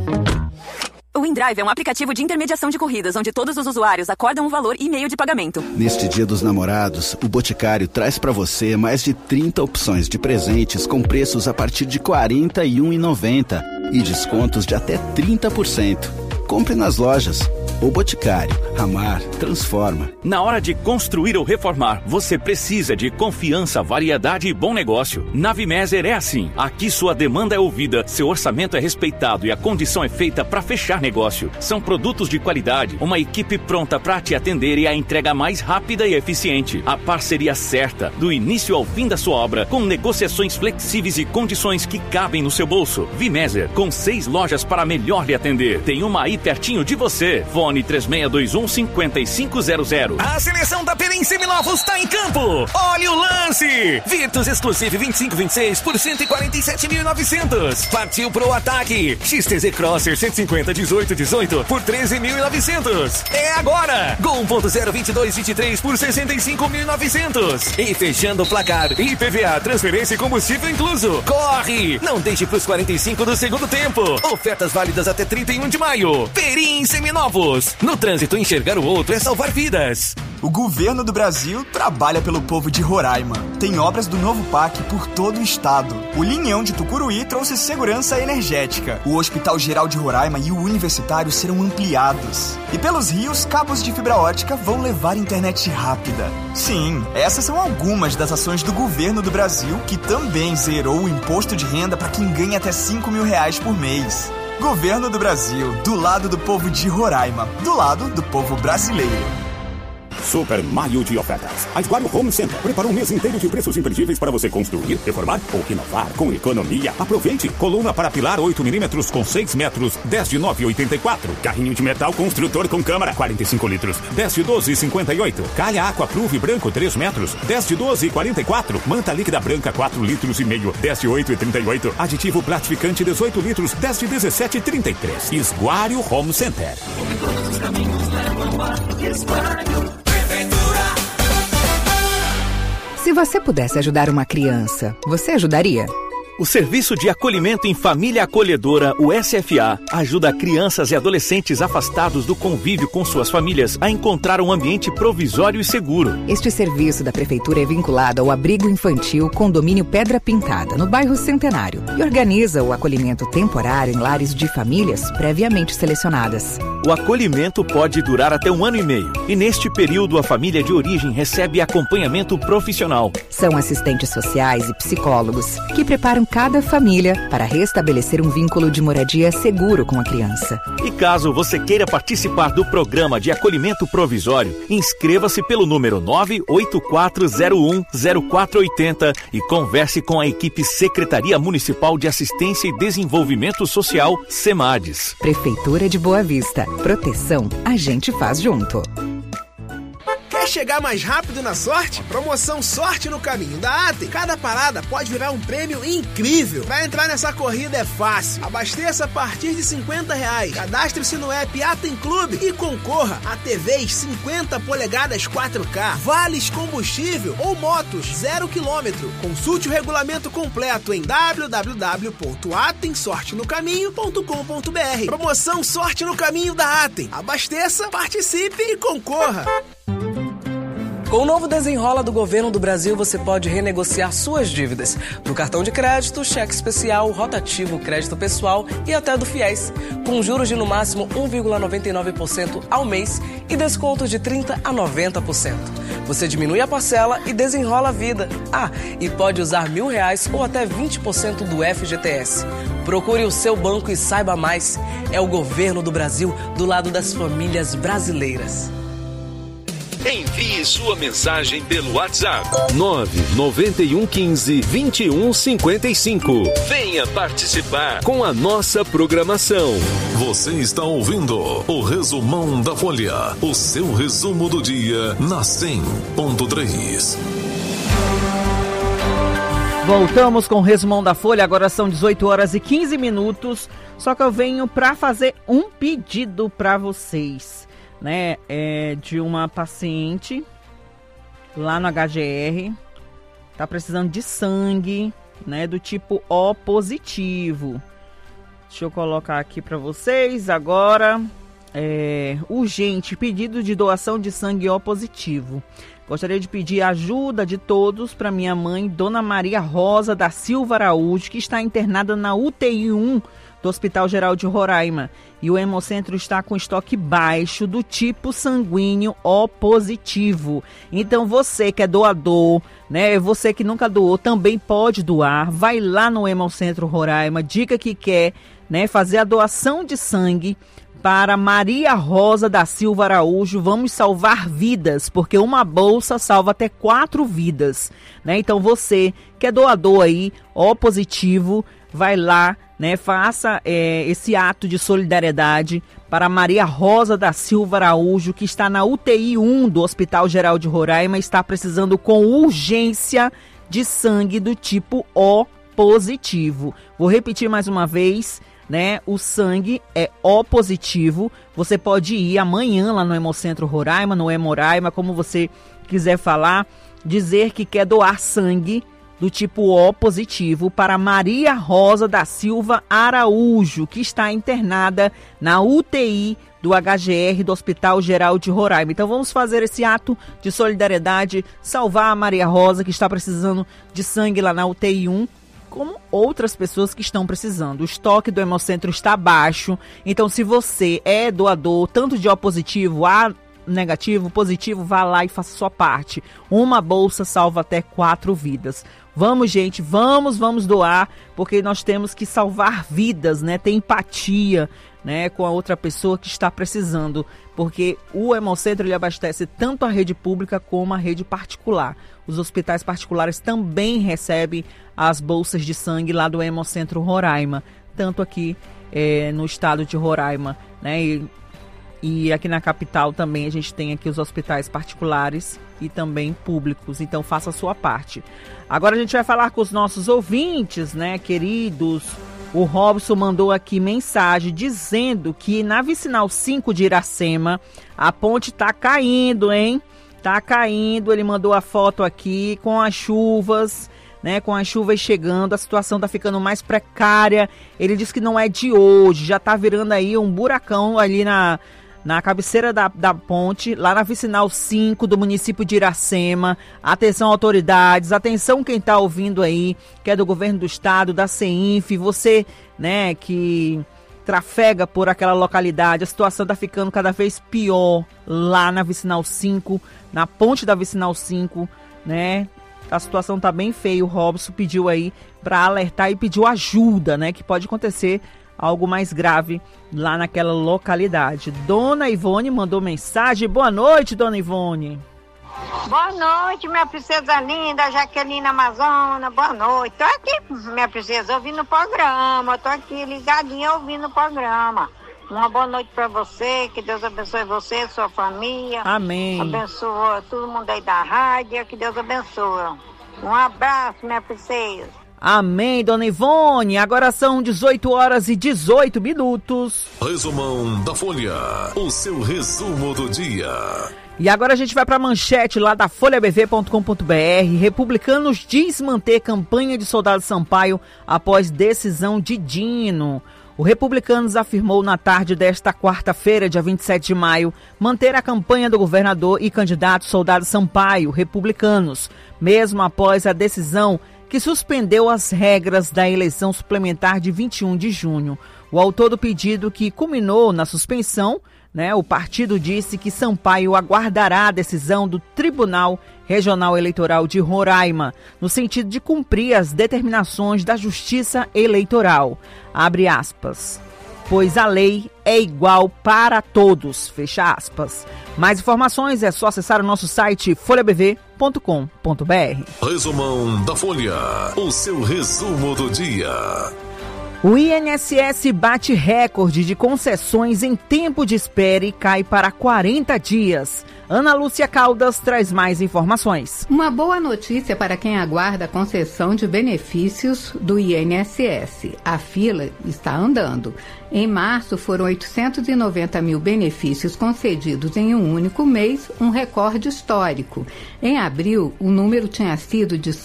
O InDrive é um aplicativo de intermediação de corridas, onde todos os usuários acordam um valor e meio de pagamento. Neste Dia dos Namorados, o Boticário traz para você mais de 30 opções de presentes com preços a partir de R$ 41,90 e descontos de até 30%. Compre nas lojas. O Boticário. Amar transforma. Na hora de construir ou reformar, você precisa de confiança, variedade e bom negócio. Na Vimeser é assim. Aqui sua demanda é ouvida, seu orçamento é respeitado e a condição é feita para fechar negócio. São produtos de qualidade, uma equipe pronta para te atender e a entrega mais rápida e eficiente. A parceria certa, do início ao fim da sua obra, com negociações flexíveis e condições que cabem no seu bolso. Vimeser, com 6 lojas para melhor lhe atender. Tem uma aí pertinho de você. Fone 3621-5500. A seleção da Perim Seminovos está em campo. Olha o lance. Virtus Exclusive 2526 por 147.900. Partiu pro ataque. XTZ Crosser 150 1818 por 13.900. É agora. Gol 1.0 2223 por 65.900. E fechando o placar, IPVA, transferência e combustível incluso. Corre. Não deixe pros 45 do segundo tempo. Ofertas válidas até 31 de maio. Perim Seminovos. No trânsito, enxergar o outro é salvar vidas. O governo do Brasil trabalha pelo povo de Roraima. Tem obras do novo PAC por todo o estado. O Linhão de Tucuruí trouxe segurança energética. O Hospital Geral de Roraima e o Universitário serão ampliados. E pelos rios, cabos de fibra ótica vão levar internet rápida. Sim, essas são algumas das ações do governo do Brasil, que também zerou o imposto de renda para quem ganha até R$5.000 por mês. Governo do Brasil, do lado do povo de Roraima, do lado do povo brasileiro. Super maio de ofertas. A Esguario Home Center preparou um mês inteiro de preços imperdíveis para você construir, reformar ou renovar com economia. Aproveite! Coluna para pilar 8mm com 6 metros, 10 de 9,84. Carrinho de metal construtor com câmara, 45 litros, 10 de 12,58. Calha Aqua Pruve branco, 3 metros, 10 de 12,44. Manta líquida branca, 4 litros e meio, 10 de 8,38. Aditivo platificante, 18 litros, 10 de 17,33. Esguario Home Center. Todos os caminhos levam a Esguario. Se você pudesse ajudar uma criança, você ajudaria? O Serviço de Acolhimento em Família Acolhedora, o SFA, ajuda crianças e adolescentes afastados do convívio com suas famílias a encontrar um ambiente provisório e seguro. Este serviço da Prefeitura é vinculado ao Abrigo Infantil Condomínio Pedra Pintada, no bairro Centenário, e organiza o acolhimento temporário em lares de famílias previamente selecionadas. O acolhimento pode durar até 1 ano e meio. E neste período, a família de origem recebe acompanhamento profissional. São assistentes sociais e psicólogos que preparam cada família para restabelecer um vínculo de moradia seguro com a criança. E caso você queira participar do programa de acolhimento provisório, inscreva-se pelo número 984010480 e converse com a equipe Secretaria Municipal de Assistência e Desenvolvimento Social, SEMADES. Prefeitura de Boa Vista. Proteção a gente faz junto. Quer chegar mais rápido na sorte? Promoção Sorte no Caminho da Atem. Cada parada pode virar um prêmio incrível. Pra entrar nessa corrida é fácil. Abasteça a partir de R$50. Cadastre-se no app Atem Clube e concorra a TVs 50 polegadas 4K, vales combustível ou motos 0 km. Consulte o regulamento completo em www.atemsortenocaminho.com.br. Promoção Sorte no Caminho da Atem. Abasteça, participe e concorra. Com o novo Desenrola do Governo do Brasil, você pode renegociar suas dívidas do cartão de crédito, cheque especial, rotativo, crédito pessoal e até do FIES, com juros de no máximo 1,99% ao mês e descontos de 30% a 90%. Você diminui a parcela e desenrola a vida. E pode usar R$1.000 ou até 20% do FGTS. Procure o seu banco e saiba mais. É o Governo do Brasil do lado das famílias brasileiras. Envie sua mensagem pelo WhatsApp 99115-2155. Venha participar com a nossa programação. Você está ouvindo o Resumão da Folha, o seu resumo do dia na 100.3. Voltamos com o Resumão da Folha, agora são 18h15, só que eu venho para fazer um pedido para vocês. Né, de uma paciente lá no HGR, tá precisando de sangue, né, do tipo O positivo. Deixa eu colocar aqui para vocês agora. Urgente, pedido de doação de sangue O positivo. Gostaria de pedir ajuda de todos para minha mãe, Dona Maria Rosa da Silva Araújo, que está internada na UTI 1 do Hospital Geral de Roraima. E o Hemocentro está com estoque baixo do tipo sanguíneo O positivo. Então você que é doador, né, você que nunca doou, também pode doar. Vai lá no Hemocentro Roraima, diga que quer, né, fazer a doação de sangue para Maria Rosa da Silva Araújo. Vamos salvar vidas, porque uma bolsa salva até 4 vidas, né? Então você que é doador aí, O positivo, vai lá, né? Faça esse ato de solidariedade para Maria Rosa da Silva Araújo, que está na UTI 1 do Hospital Geral de Roraima, está precisando com urgência de sangue do tipo O positivo. Vou repetir mais uma vez, né? O sangue é O positivo. Você pode ir amanhã lá no Hemocentro Roraima, no Hemoraima, como você quiser falar, dizer que quer doar sangue do tipo O positivo para Maria Rosa da Silva Araújo, que está internada na UTI do HGR do Hospital Geral de Roraima. Então vamos fazer esse ato de solidariedade, salvar a Maria Rosa, que está precisando de sangue lá na UTI 1, como outras pessoas que estão precisando. O estoque do Hemocentro está baixo, então se você é doador, tanto de O positivo, A negativo, positivo, vá lá e faça sua parte. Uma bolsa salva até 4 vidas. Vamos, gente, vamos doar, porque nós temos que salvar vidas, né? Ter empatia, né, com a outra pessoa que está precisando, porque o Hemocentro ele abastece tanto a rede pública como a rede particular. Os hospitais particulares também recebem as bolsas de sangue lá do Hemocentro Roraima, tanto aqui no estado de Roraima, né? E aqui na capital também a gente tem aqui os hospitais particulares e também públicos, então faça a sua parte. Agora a gente vai falar com os nossos ouvintes, né, queridos. O Robson mandou aqui mensagem dizendo que na Vicinal 5 de Iracema a ponte tá caindo, hein? Tá caindo, ele mandou a foto aqui com as chuvas, né? Com as chuvas chegando, a situação tá ficando mais precária. Ele disse que não é de hoje, já tá virando aí um buracão ali na cabeceira da ponte, lá na Vicinal 5 do município de Iracema. Atenção, autoridades, atenção quem está ouvindo aí, que é do governo do estado, da CEINF, você, né, que trafega por aquela localidade. A situação está ficando cada vez pior lá na Vicinal 5, na ponte da Vicinal 5, né? A situação está bem feia. O Robson pediu aí para alertar e pediu ajuda, né? Que pode acontecer algo mais grave lá naquela localidade. Dona Ivone mandou mensagem. Boa noite, Dona Ivone. Boa noite, minha princesa linda, Jaqueline Amazona, boa noite. Tô aqui, minha princesa, ouvindo o programa, tô aqui ligadinha ouvindo o programa. Uma boa noite pra você, que Deus abençoe você, sua família. Amém. Abençoa todo mundo aí da rádio, que Deus abençoe. Um abraço, minha princesa. Amém, Dona Ivone. Agora são 18 horas e 18 minutos. Resumão da Folha, o seu resumo do dia. E agora a gente vai para a manchete lá da folhabv.com.br. Republicanos diz manter campanha de Soldado Sampaio após decisão de Dino. O Republicanos afirmou na tarde desta quarta-feira, dia 27 de maio, manter a campanha do governador e candidato Soldado Sampaio, Republicanos, mesmo após a decisão que suspendeu as regras da eleição suplementar de 21 de junho. O autor do pedido, que culminou na suspensão, o partido disse que Sampaio aguardará a decisão do Tribunal Regional Eleitoral de Roraima, no sentido de cumprir as determinações da Justiça Eleitoral. Abre aspas. Pois a lei é igual para todos. Fecha aspas. Mais informações é só acessar o nosso site folhabv.com.br. Resumão da Folha, o seu resumo do dia. O INSS bate recorde de concessões em tempo de espera e cai para 40 dias. Ana Lúcia Caldas traz mais informações. Uma boa notícia para quem aguarda a concessão de benefícios do INSS. A fila está andando. Em março, foram 890 mil benefícios concedidos em um único mês, um recorde histórico. Em abril, o número tinha sido de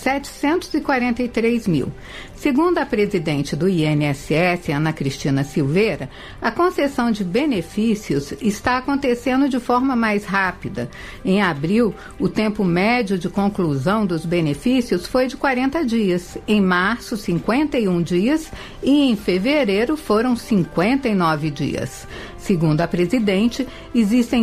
743 mil. Segundo a presidente do INSS, Ana Cristina Silveira, a concessão de benefícios está acontecendo de forma mais rápida. Em abril, o tempo médio de conclusão dos benefícios foi de 40 dias. Em março, 51 dias e em fevereiro foram 59 dias. Segundo a presidente, existem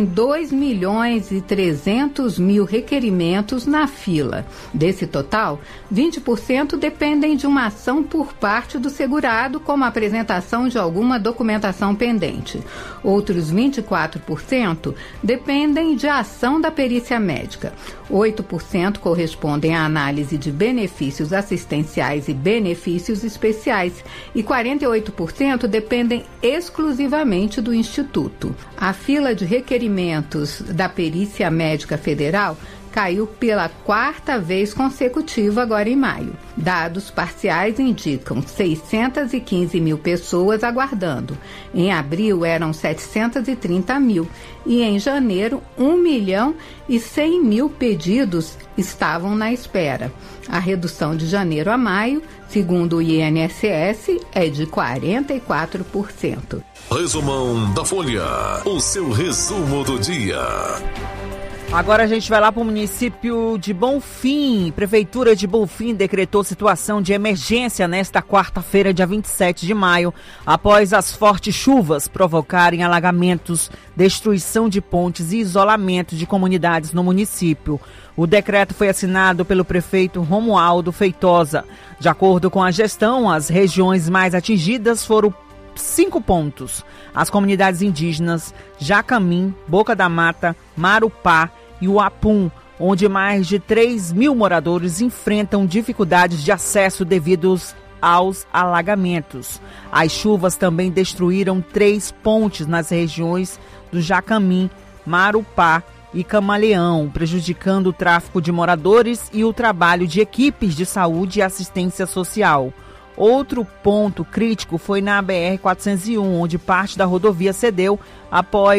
2.300.000 requerimentos na fila. Desse total, 20% dependem de uma ação por parte do segurado, como a apresentação de alguma documentação pendente. Outros 24% dependem de ação da perícia médica. 8% correspondem à análise de benefícios assistenciais e benefícios especiais e 48% dependem exclusivamente do Instituto. A fila de requerimentos da Perícia Médica Federal caiu pela 4ª vez consecutiva agora em maio. Dados parciais indicam 615 mil pessoas aguardando. Em abril eram 730 mil e em janeiro 1.100.000 pedidos estavam na espera. A redução de janeiro a maio, segundo o INSS, é de 44%. Resumão da Folha, o seu resumo do dia. Agora a gente vai lá para o município de Bonfim. Prefeitura de Bonfim decretou situação de emergência nesta quarta-feira, dia 27 de maio, após as fortes chuvas provocarem alagamentos, destruição de pontes e isolamento de comunidades no município. O decreto foi assinado pelo prefeito Romualdo Feitosa. De acordo com a gestão, as regiões mais atingidas foram 5 pontos. As comunidades indígenas Jacamim, Boca da Mata, Marupá e Uapum, onde mais de 3.000 moradores enfrentam dificuldades de acesso devido aos alagamentos. As chuvas também destruíram 3 pontes nas regiões do Jacamim, Marupá e Camaleão, prejudicando o tráfego de moradores e o trabalho de equipes de saúde e assistência social. Outro ponto crítico foi na BR-401, onde parte da rodovia cedeu após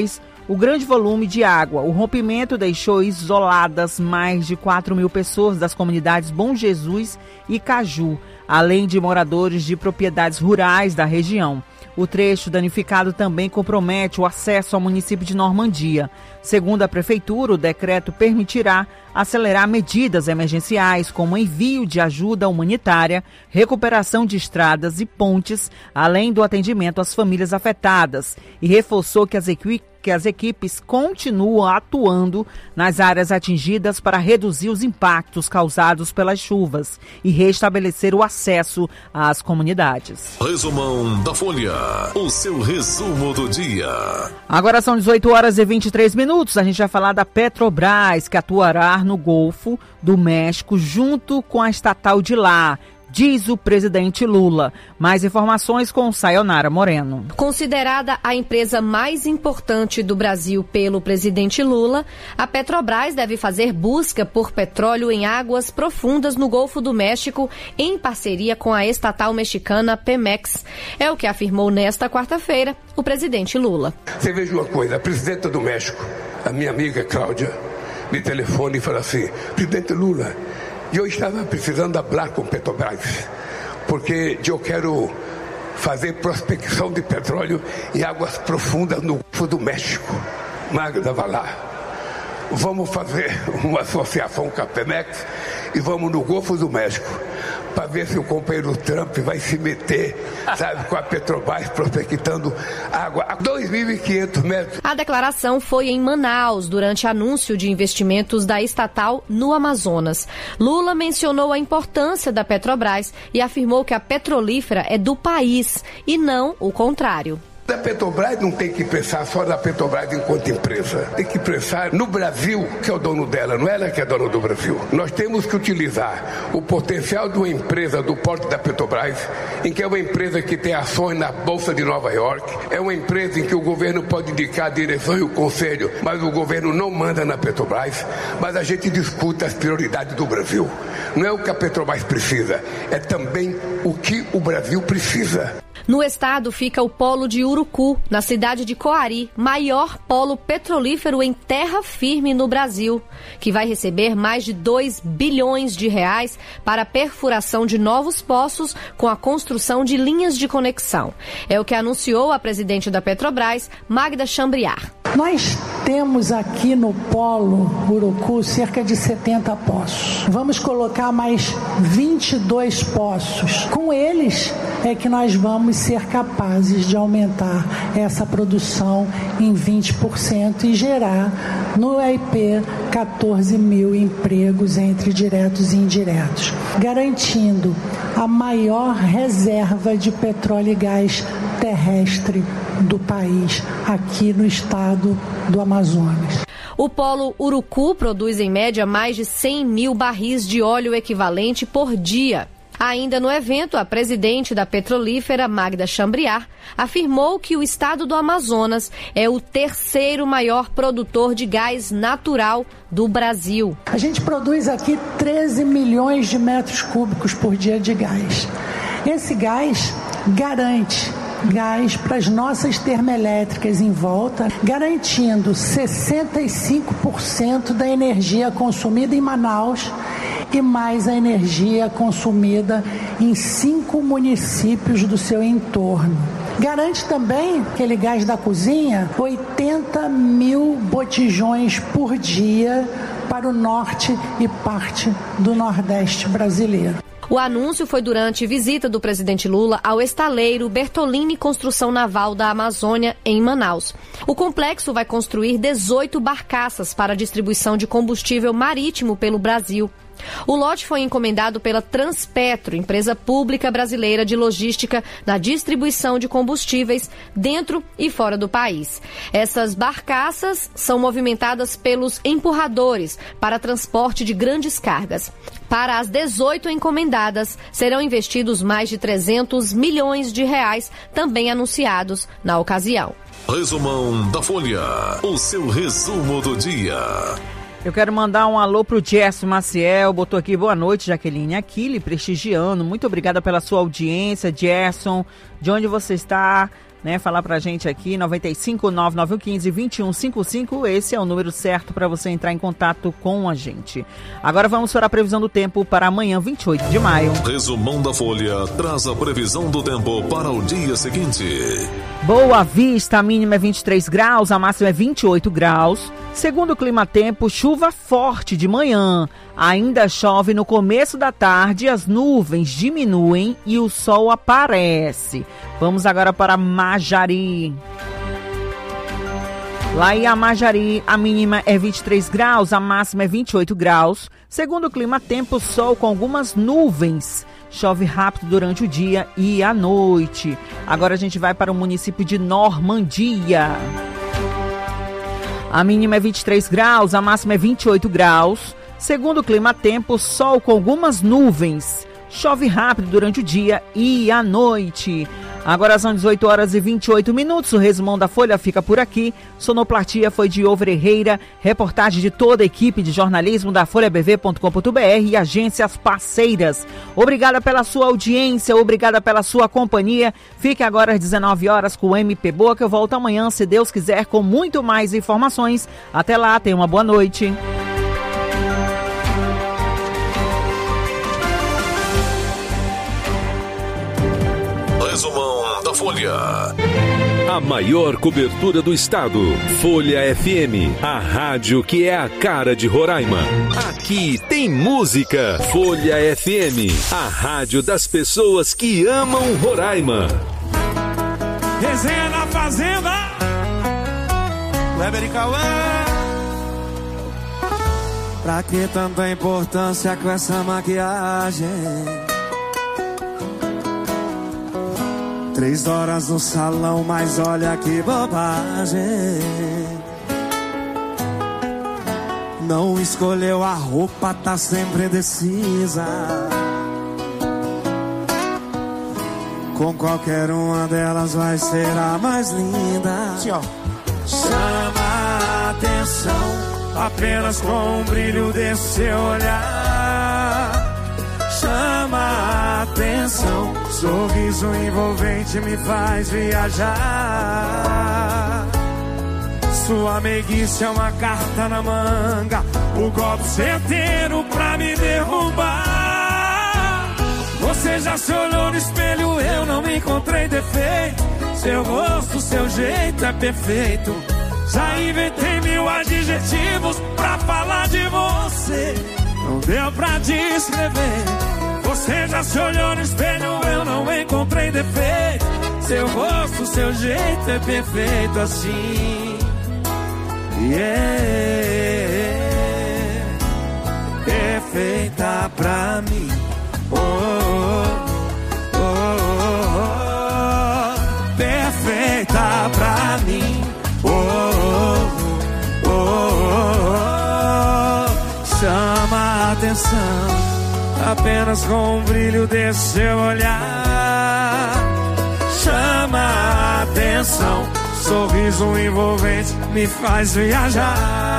o grande volume de água. O rompimento deixou isoladas mais de 4.000 pessoas das comunidades Bom Jesus e Caju, além de moradores de propriedades rurais da região. O trecho danificado também compromete o acesso ao município de Normandia. Segundo a Prefeitura, o decreto permitirá acelerar medidas emergenciais, como envio de ajuda humanitária, recuperação de estradas e pontes, além do atendimento às famílias afetadas, e reforçou que as equipes continuam atuando nas áreas atingidas para reduzir os impactos causados pelas chuvas e restabelecer o acesso às comunidades. Resumão da Folha, o seu resumo do dia. Agora são 18 horas e 23 minutos. A gente vai falar da Petrobras, que atuará no Golfo do México junto com a estatal de lá, diz o presidente Lula. Mais informações com Sayonara Moreno. Considerada a empresa mais importante do Brasil pelo presidente Lula, a Petrobras deve fazer busca por petróleo em águas profundas no Golfo do México, em parceria com a estatal mexicana Pemex. É o que afirmou nesta quarta-feira o presidente Lula. Você veja uma coisa, a presidenta do México, a minha amiga Cláudia, me telefona e fala assim: presidente Lula, eu estava precisando falar com Petrobras, porque eu quero fazer prospecção de petróleo em águas profundas no Golfo do México. Magda, vai lá. Vamos fazer uma associação com a Pemex e vamos no Golfo do México para ver se o companheiro Trump vai se meter, sabe, com a Petrobras prospectando água a 2.500 metros. A declaração foi em Manaus, durante anúncio de investimentos da estatal no Amazonas. Lula mencionou a importância da Petrobras e afirmou que a petrolífera é do país e não o contrário. A Petrobras não tem que pensar só na Petrobras enquanto empresa. Tem que pensar no Brasil, que é o dono dela, não é ela que é dona do Brasil. Nós temos que utilizar o potencial de uma empresa do porte da Petrobras, em que é uma empresa que tem ações na Bolsa de Nova York, é uma empresa em que o governo pode indicar a direção e o conselho, mas o governo não manda na Petrobras, mas a gente discute as prioridades do Brasil. Não é o que a Petrobras precisa, é também o que o Brasil precisa. No estado fica o polo de Urucu, na cidade de Coari, maior polo petrolífero em terra firme no Brasil, que vai receber mais de 2 bilhões de reais para a perfuração de novos poços com a construção de linhas de conexão. É o que anunciou a presidente da Petrobras, Magda Chambriard. Nós temos aqui no polo Urucu cerca de 70 poços. Vamos colocar mais 22 poços. Com eles é que nós vamos ser capazes de aumentar essa produção em 20% e gerar no EIP 14 mil empregos entre diretos e indiretos, garantindo a maior reserva de petróleo e gás terrestre do país, aqui no estado do Amazonas. O polo Urucu produz em média mais de 100 mil barris de óleo equivalente por dia. Ainda no evento, a presidente da petrolífera, Magda Chambriard, afirmou que o estado do Amazonas é o terceiro maior produtor de gás natural do Brasil. A gente produz aqui 13 milhões de metros cúbicos por dia de gás. Esse gás garante gás para as nossas termoelétricas em volta, garantindo 65% da energia consumida em Manaus e mais a energia consumida em 5 municípios do seu entorno. Garante também, aquele gás da cozinha, 80 mil botijões por dia para o norte e parte do nordeste brasileiro. O anúncio foi durante visita do presidente Lula ao estaleiro Bertolini Construção Naval da Amazônia, em Manaus. O complexo vai construir 18 barcaças para distribuição de combustível marítimo pelo Brasil. O lote foi encomendado pela Transpetro, empresa pública brasileira de logística na distribuição de combustíveis dentro e fora do país. Essas barcaças são movimentadas pelos empurradores para transporte de grandes cargas. Para as 18 encomendadas, serão investidos mais de 300 milhões de reais, também anunciados na ocasião. Resumão da Folha, o seu resumo do dia. Eu quero mandar um alô pro Gerson Maciel, botou aqui: boa noite, Jaqueline, aqui lhe prestigiando, muito obrigada pela sua audiência, Gerson, de onde você está? né? Falar pra gente aqui, 95-9915-2155, esse é o número certo para você entrar em contato com a gente. Agora vamos para a previsão do tempo para amanhã, 28 de maio. Resumão da Folha traz a previsão do tempo para o dia seguinte. Boa Vista, a mínima é 23 graus, a máxima é 28 graus. Segundo o Climatempo, chuva forte de manhã. Ainda chove no começo da tarde, as nuvens diminuem e o sol aparece. Vamos agora para Majari. Lá em Amajari, a mínima é 23 graus, a máxima é 28 graus. Segundo o Climatempo, sol com algumas nuvens. Chove rápido durante o dia e à noite. Agora a gente vai para o município de Normandia. A mínima é 23 graus, a máxima é 28 graus. Segundo o Climatempo, sol com algumas nuvens. Chove rápido durante o dia e à noite. Agora são 18 horas e 28 minutos. O resumão da Folha fica por aqui. Sonoplastia foi de Over Herreira. Reportagem de toda a equipe de jornalismo da folhabv.com.br e agências parceiras. Obrigada pela sua audiência, obrigada pela sua companhia. Fique agora às 19 horas com o MP Boa, que eu volto amanhã, se Deus quiser, com muito mais informações. Até lá, tenha uma boa noite. Resumão da Folha. A maior cobertura do estado. Folha FM, a rádio que é a cara de Roraima. Aqui tem música. Folha FM, a rádio das pessoas que amam Roraima. Resenha na Fazenda, Kleber e Cauã. Pra que tanta importância com essa maquiagem? 3 horas no salão, mas olha que bobagem. Não escolheu a roupa, tá sempre indecisa. Com qualquer uma delas vai ser a mais linda. Sim, ó. Chama a atenção apenas com o brilho desse seu olhar. Chama a atenção, sorriso envolvente me faz viajar. Sua meiguice é uma carta na manga, o golpe certeiro pra me derrubar. Você já se olhou no espelho, eu não encontrei defeito. Seu rosto, seu jeito é perfeito. Já inventei 1000 adjetivos pra falar de você. Não deu pra descrever. Você já se olhou no espelho, eu não encontrei defeito. Seu rosto, seu jeito é perfeito assim. Perfeita pra mim. Oh, oh, oh, oh, oh. Perfeita pra mim. Oh, oh, oh, oh. Chama a atenção apenas com o brilho desse seu olhar. Chama a atenção, sorriso envolvente me faz viajar.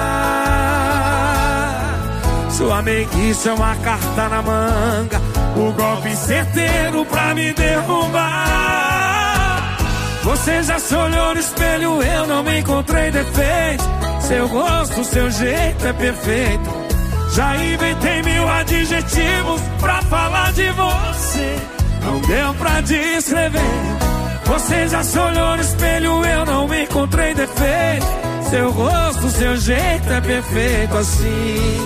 Sua meiguice é uma carta na manga, o golpe certeiro pra me derrubar. Você já se olhou no espelho, eu não me encontrei defeito. Seu rosto, seu jeito é perfeito. Já inventei 1000 adjetivos pra falar de você. Não deu pra descrever. Você já se olhou no espelho, eu não me encontrei defeito. Seu rosto, seu jeito é perfeito assim.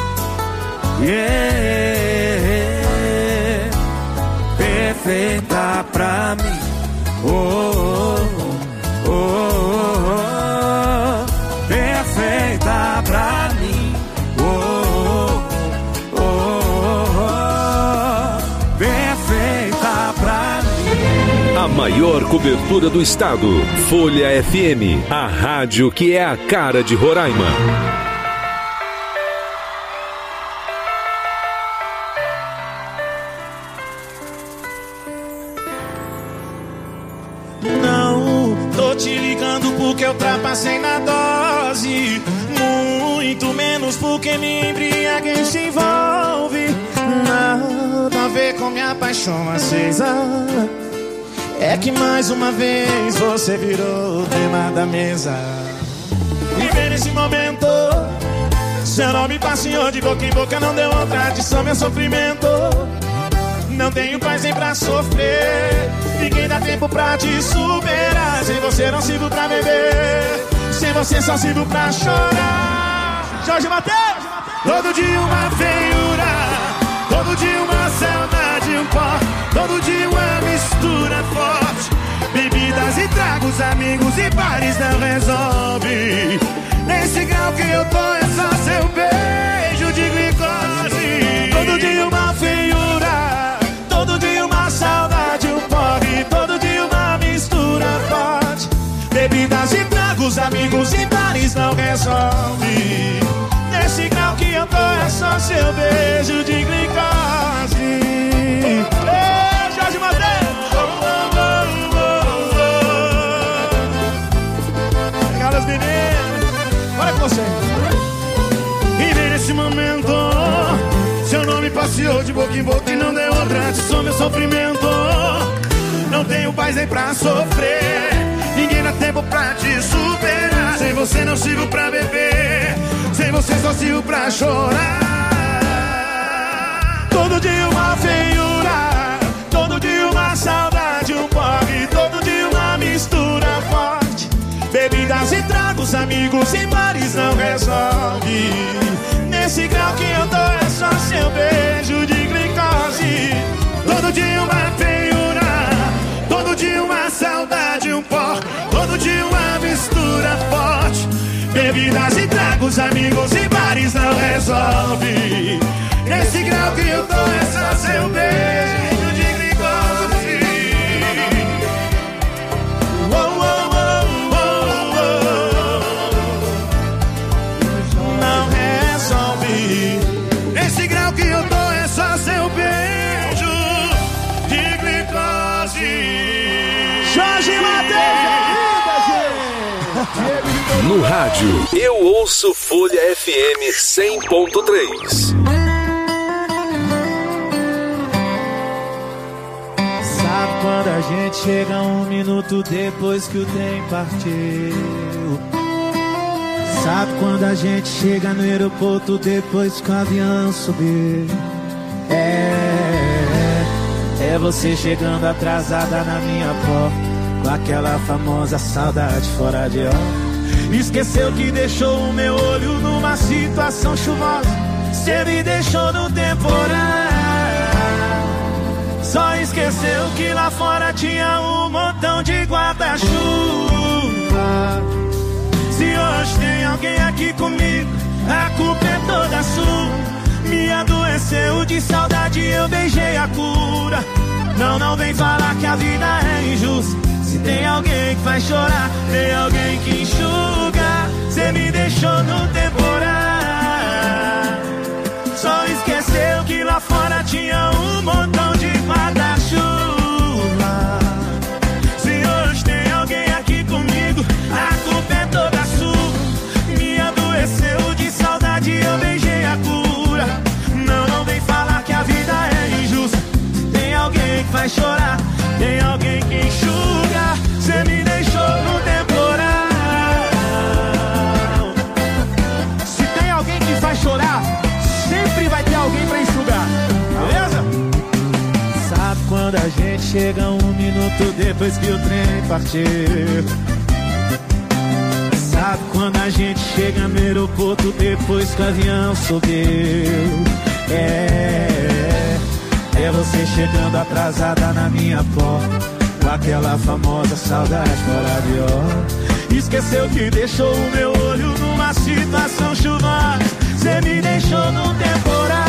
Perfeita pra mim. Oh, oh, oh, oh, oh. Perfeita pra mim. A maior cobertura do estado. Folha FM, a rádio que é a cara de Roraima. Não tô te ligando porque eu ultrapassei na dose. Muito menos porque me embriaguei se envolve. Nada a ver com minha paixão acesa. É que mais uma vez você virou o tema da mesa. Viver nesse momento, seu nome passeou de boca em boca, não deu outra adição, meu sofrimento. Não tenho paz nem pra sofrer, ninguém dá tempo pra te superar. Sem você não sirvo pra beber, sem você só sirvo pra chorar. Jorge Mateus! Todo dia uma feiura, todo dia uma saudade, um pó, todo dia uma mistura forte. Bebidas e tragos, amigos e bares não resolve. Nesse grau que eu tô é só seu beijo de glicose. Todo dia uma feiura, todo dia uma saudade, um porre, todo dia uma mistura forte. Bebidas e tragos, amigos e bares não resolve. Nesse grau que eu tô é só seu beijo de glicose. Ei, Jorge Mateus! Obrigado, as meninas. Bora com você. Viver nesse momento, seu nome passeou de boca em boca e não deu outra adição, meu sofrimento. Não tenho paz nem pra sofrer, ninguém dá tempo pra te superar. Sem você não sirvo pra beber, sem você só sirvo pra chorar. Todo dia uma feiura, todo dia uma saudade, um porre, todo dia uma mistura forte. Bebidas e tragos, amigos e bares não resolve. Nesse grau que eu tô é só seu beijo de glicose. Todo dia uma feiura, todo dia uma saudade, um pó, todo dia uma mistura forte. Bebidas e tragos, amigos e bares não resolve. Nesse grau que eu tô é só seu beijo de glicose. Oh, oh, oh, oh, oh. Não resolve. Nesse grau que eu tô é só seu beijo de glicose. Jorge Mateus! No rádio, eu ouço Folha FM 100.3. Sabe quando a gente chega um minuto depois que o trem partiu? Sabe quando a gente chega no aeroporto depois que o avião subiu? É você chegando atrasada na minha porta, com aquela famosa saudade fora de hora. Esqueceu que deixou o meu olho numa situação chuvosa, cê me deixou no temporal. Só esqueceu que lá fora tinha um montão de guarda-chuva. Se hoje tem alguém aqui comigo, a culpa é toda sua. Me adoeceu de saudade, eu beijei a cura. Não vem falar que a vida é injusta. Se tem alguém que faz chorar, tem alguém que enxuga. Cê me deixou no temporal. Só esqueceu que lá fora tinha um montão de guarda-chuva. Se hoje tem alguém aqui comigo, a culpa é toda sua. Me adoeceu de saudade, eu beijei a cura. Não vem falar que a vida é injusta. Se tem alguém que faz chorar, tem alguém que enxuga. Cê me deixou no temporal. Se tem alguém que faz chorar, sempre vai ter alguém pra enxugar. Beleza? Sabe quando a gente chega um minuto depois que o trem partiu? Sabe quando a gente chega no aeroporto depois que o avião subiu? É você chegando atrasada na minha porta, com aquela famosa saudade fora de hora. Esqueceu que deixou o meu olho numa situação chuvosa. Cê me deixou no temporal.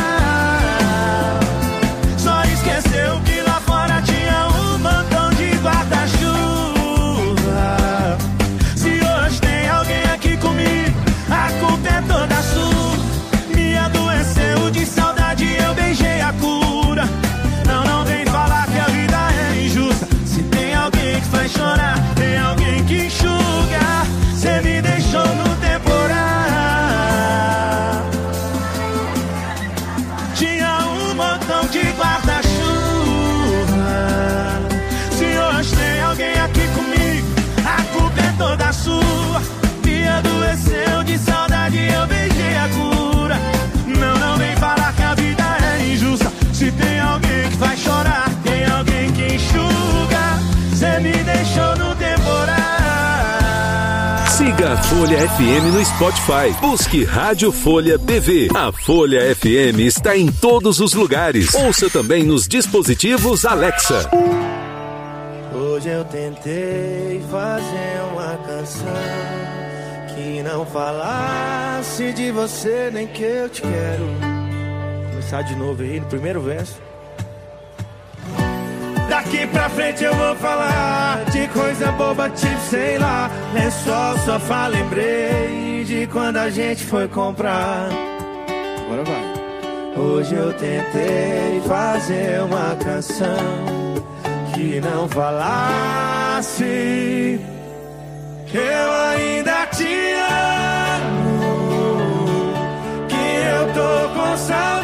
Só esqueceu que lá fora tinha um montão de guarda-chuva. Se hoje tem alguém aqui comigo, a culpa é toda sua. Me adoeceu de saudade, eu beijei a cura. Não vem falar que a vida é injusta. Se tem alguém que faz chorar, tem alguém que enxuga. Cê me deixou no temporal. Folha FM no Spotify. Busque Rádio Folha BV. A Folha FM está em todos os lugares. Ouça também nos dispositivos Alexa. Hoje eu tentei fazer uma canção que não falasse de você, nem que eu te quero. Vou começar de novo aí no primeiro verso. Daqui pra frente eu vou falar de coisa boba, tipo, sei lá, lençol, sofá, lembrei de quando a gente foi comprar. Agora vai. Hoje eu tentei fazer uma canção que não falasse eu ainda te amo, que eu tô com saudade.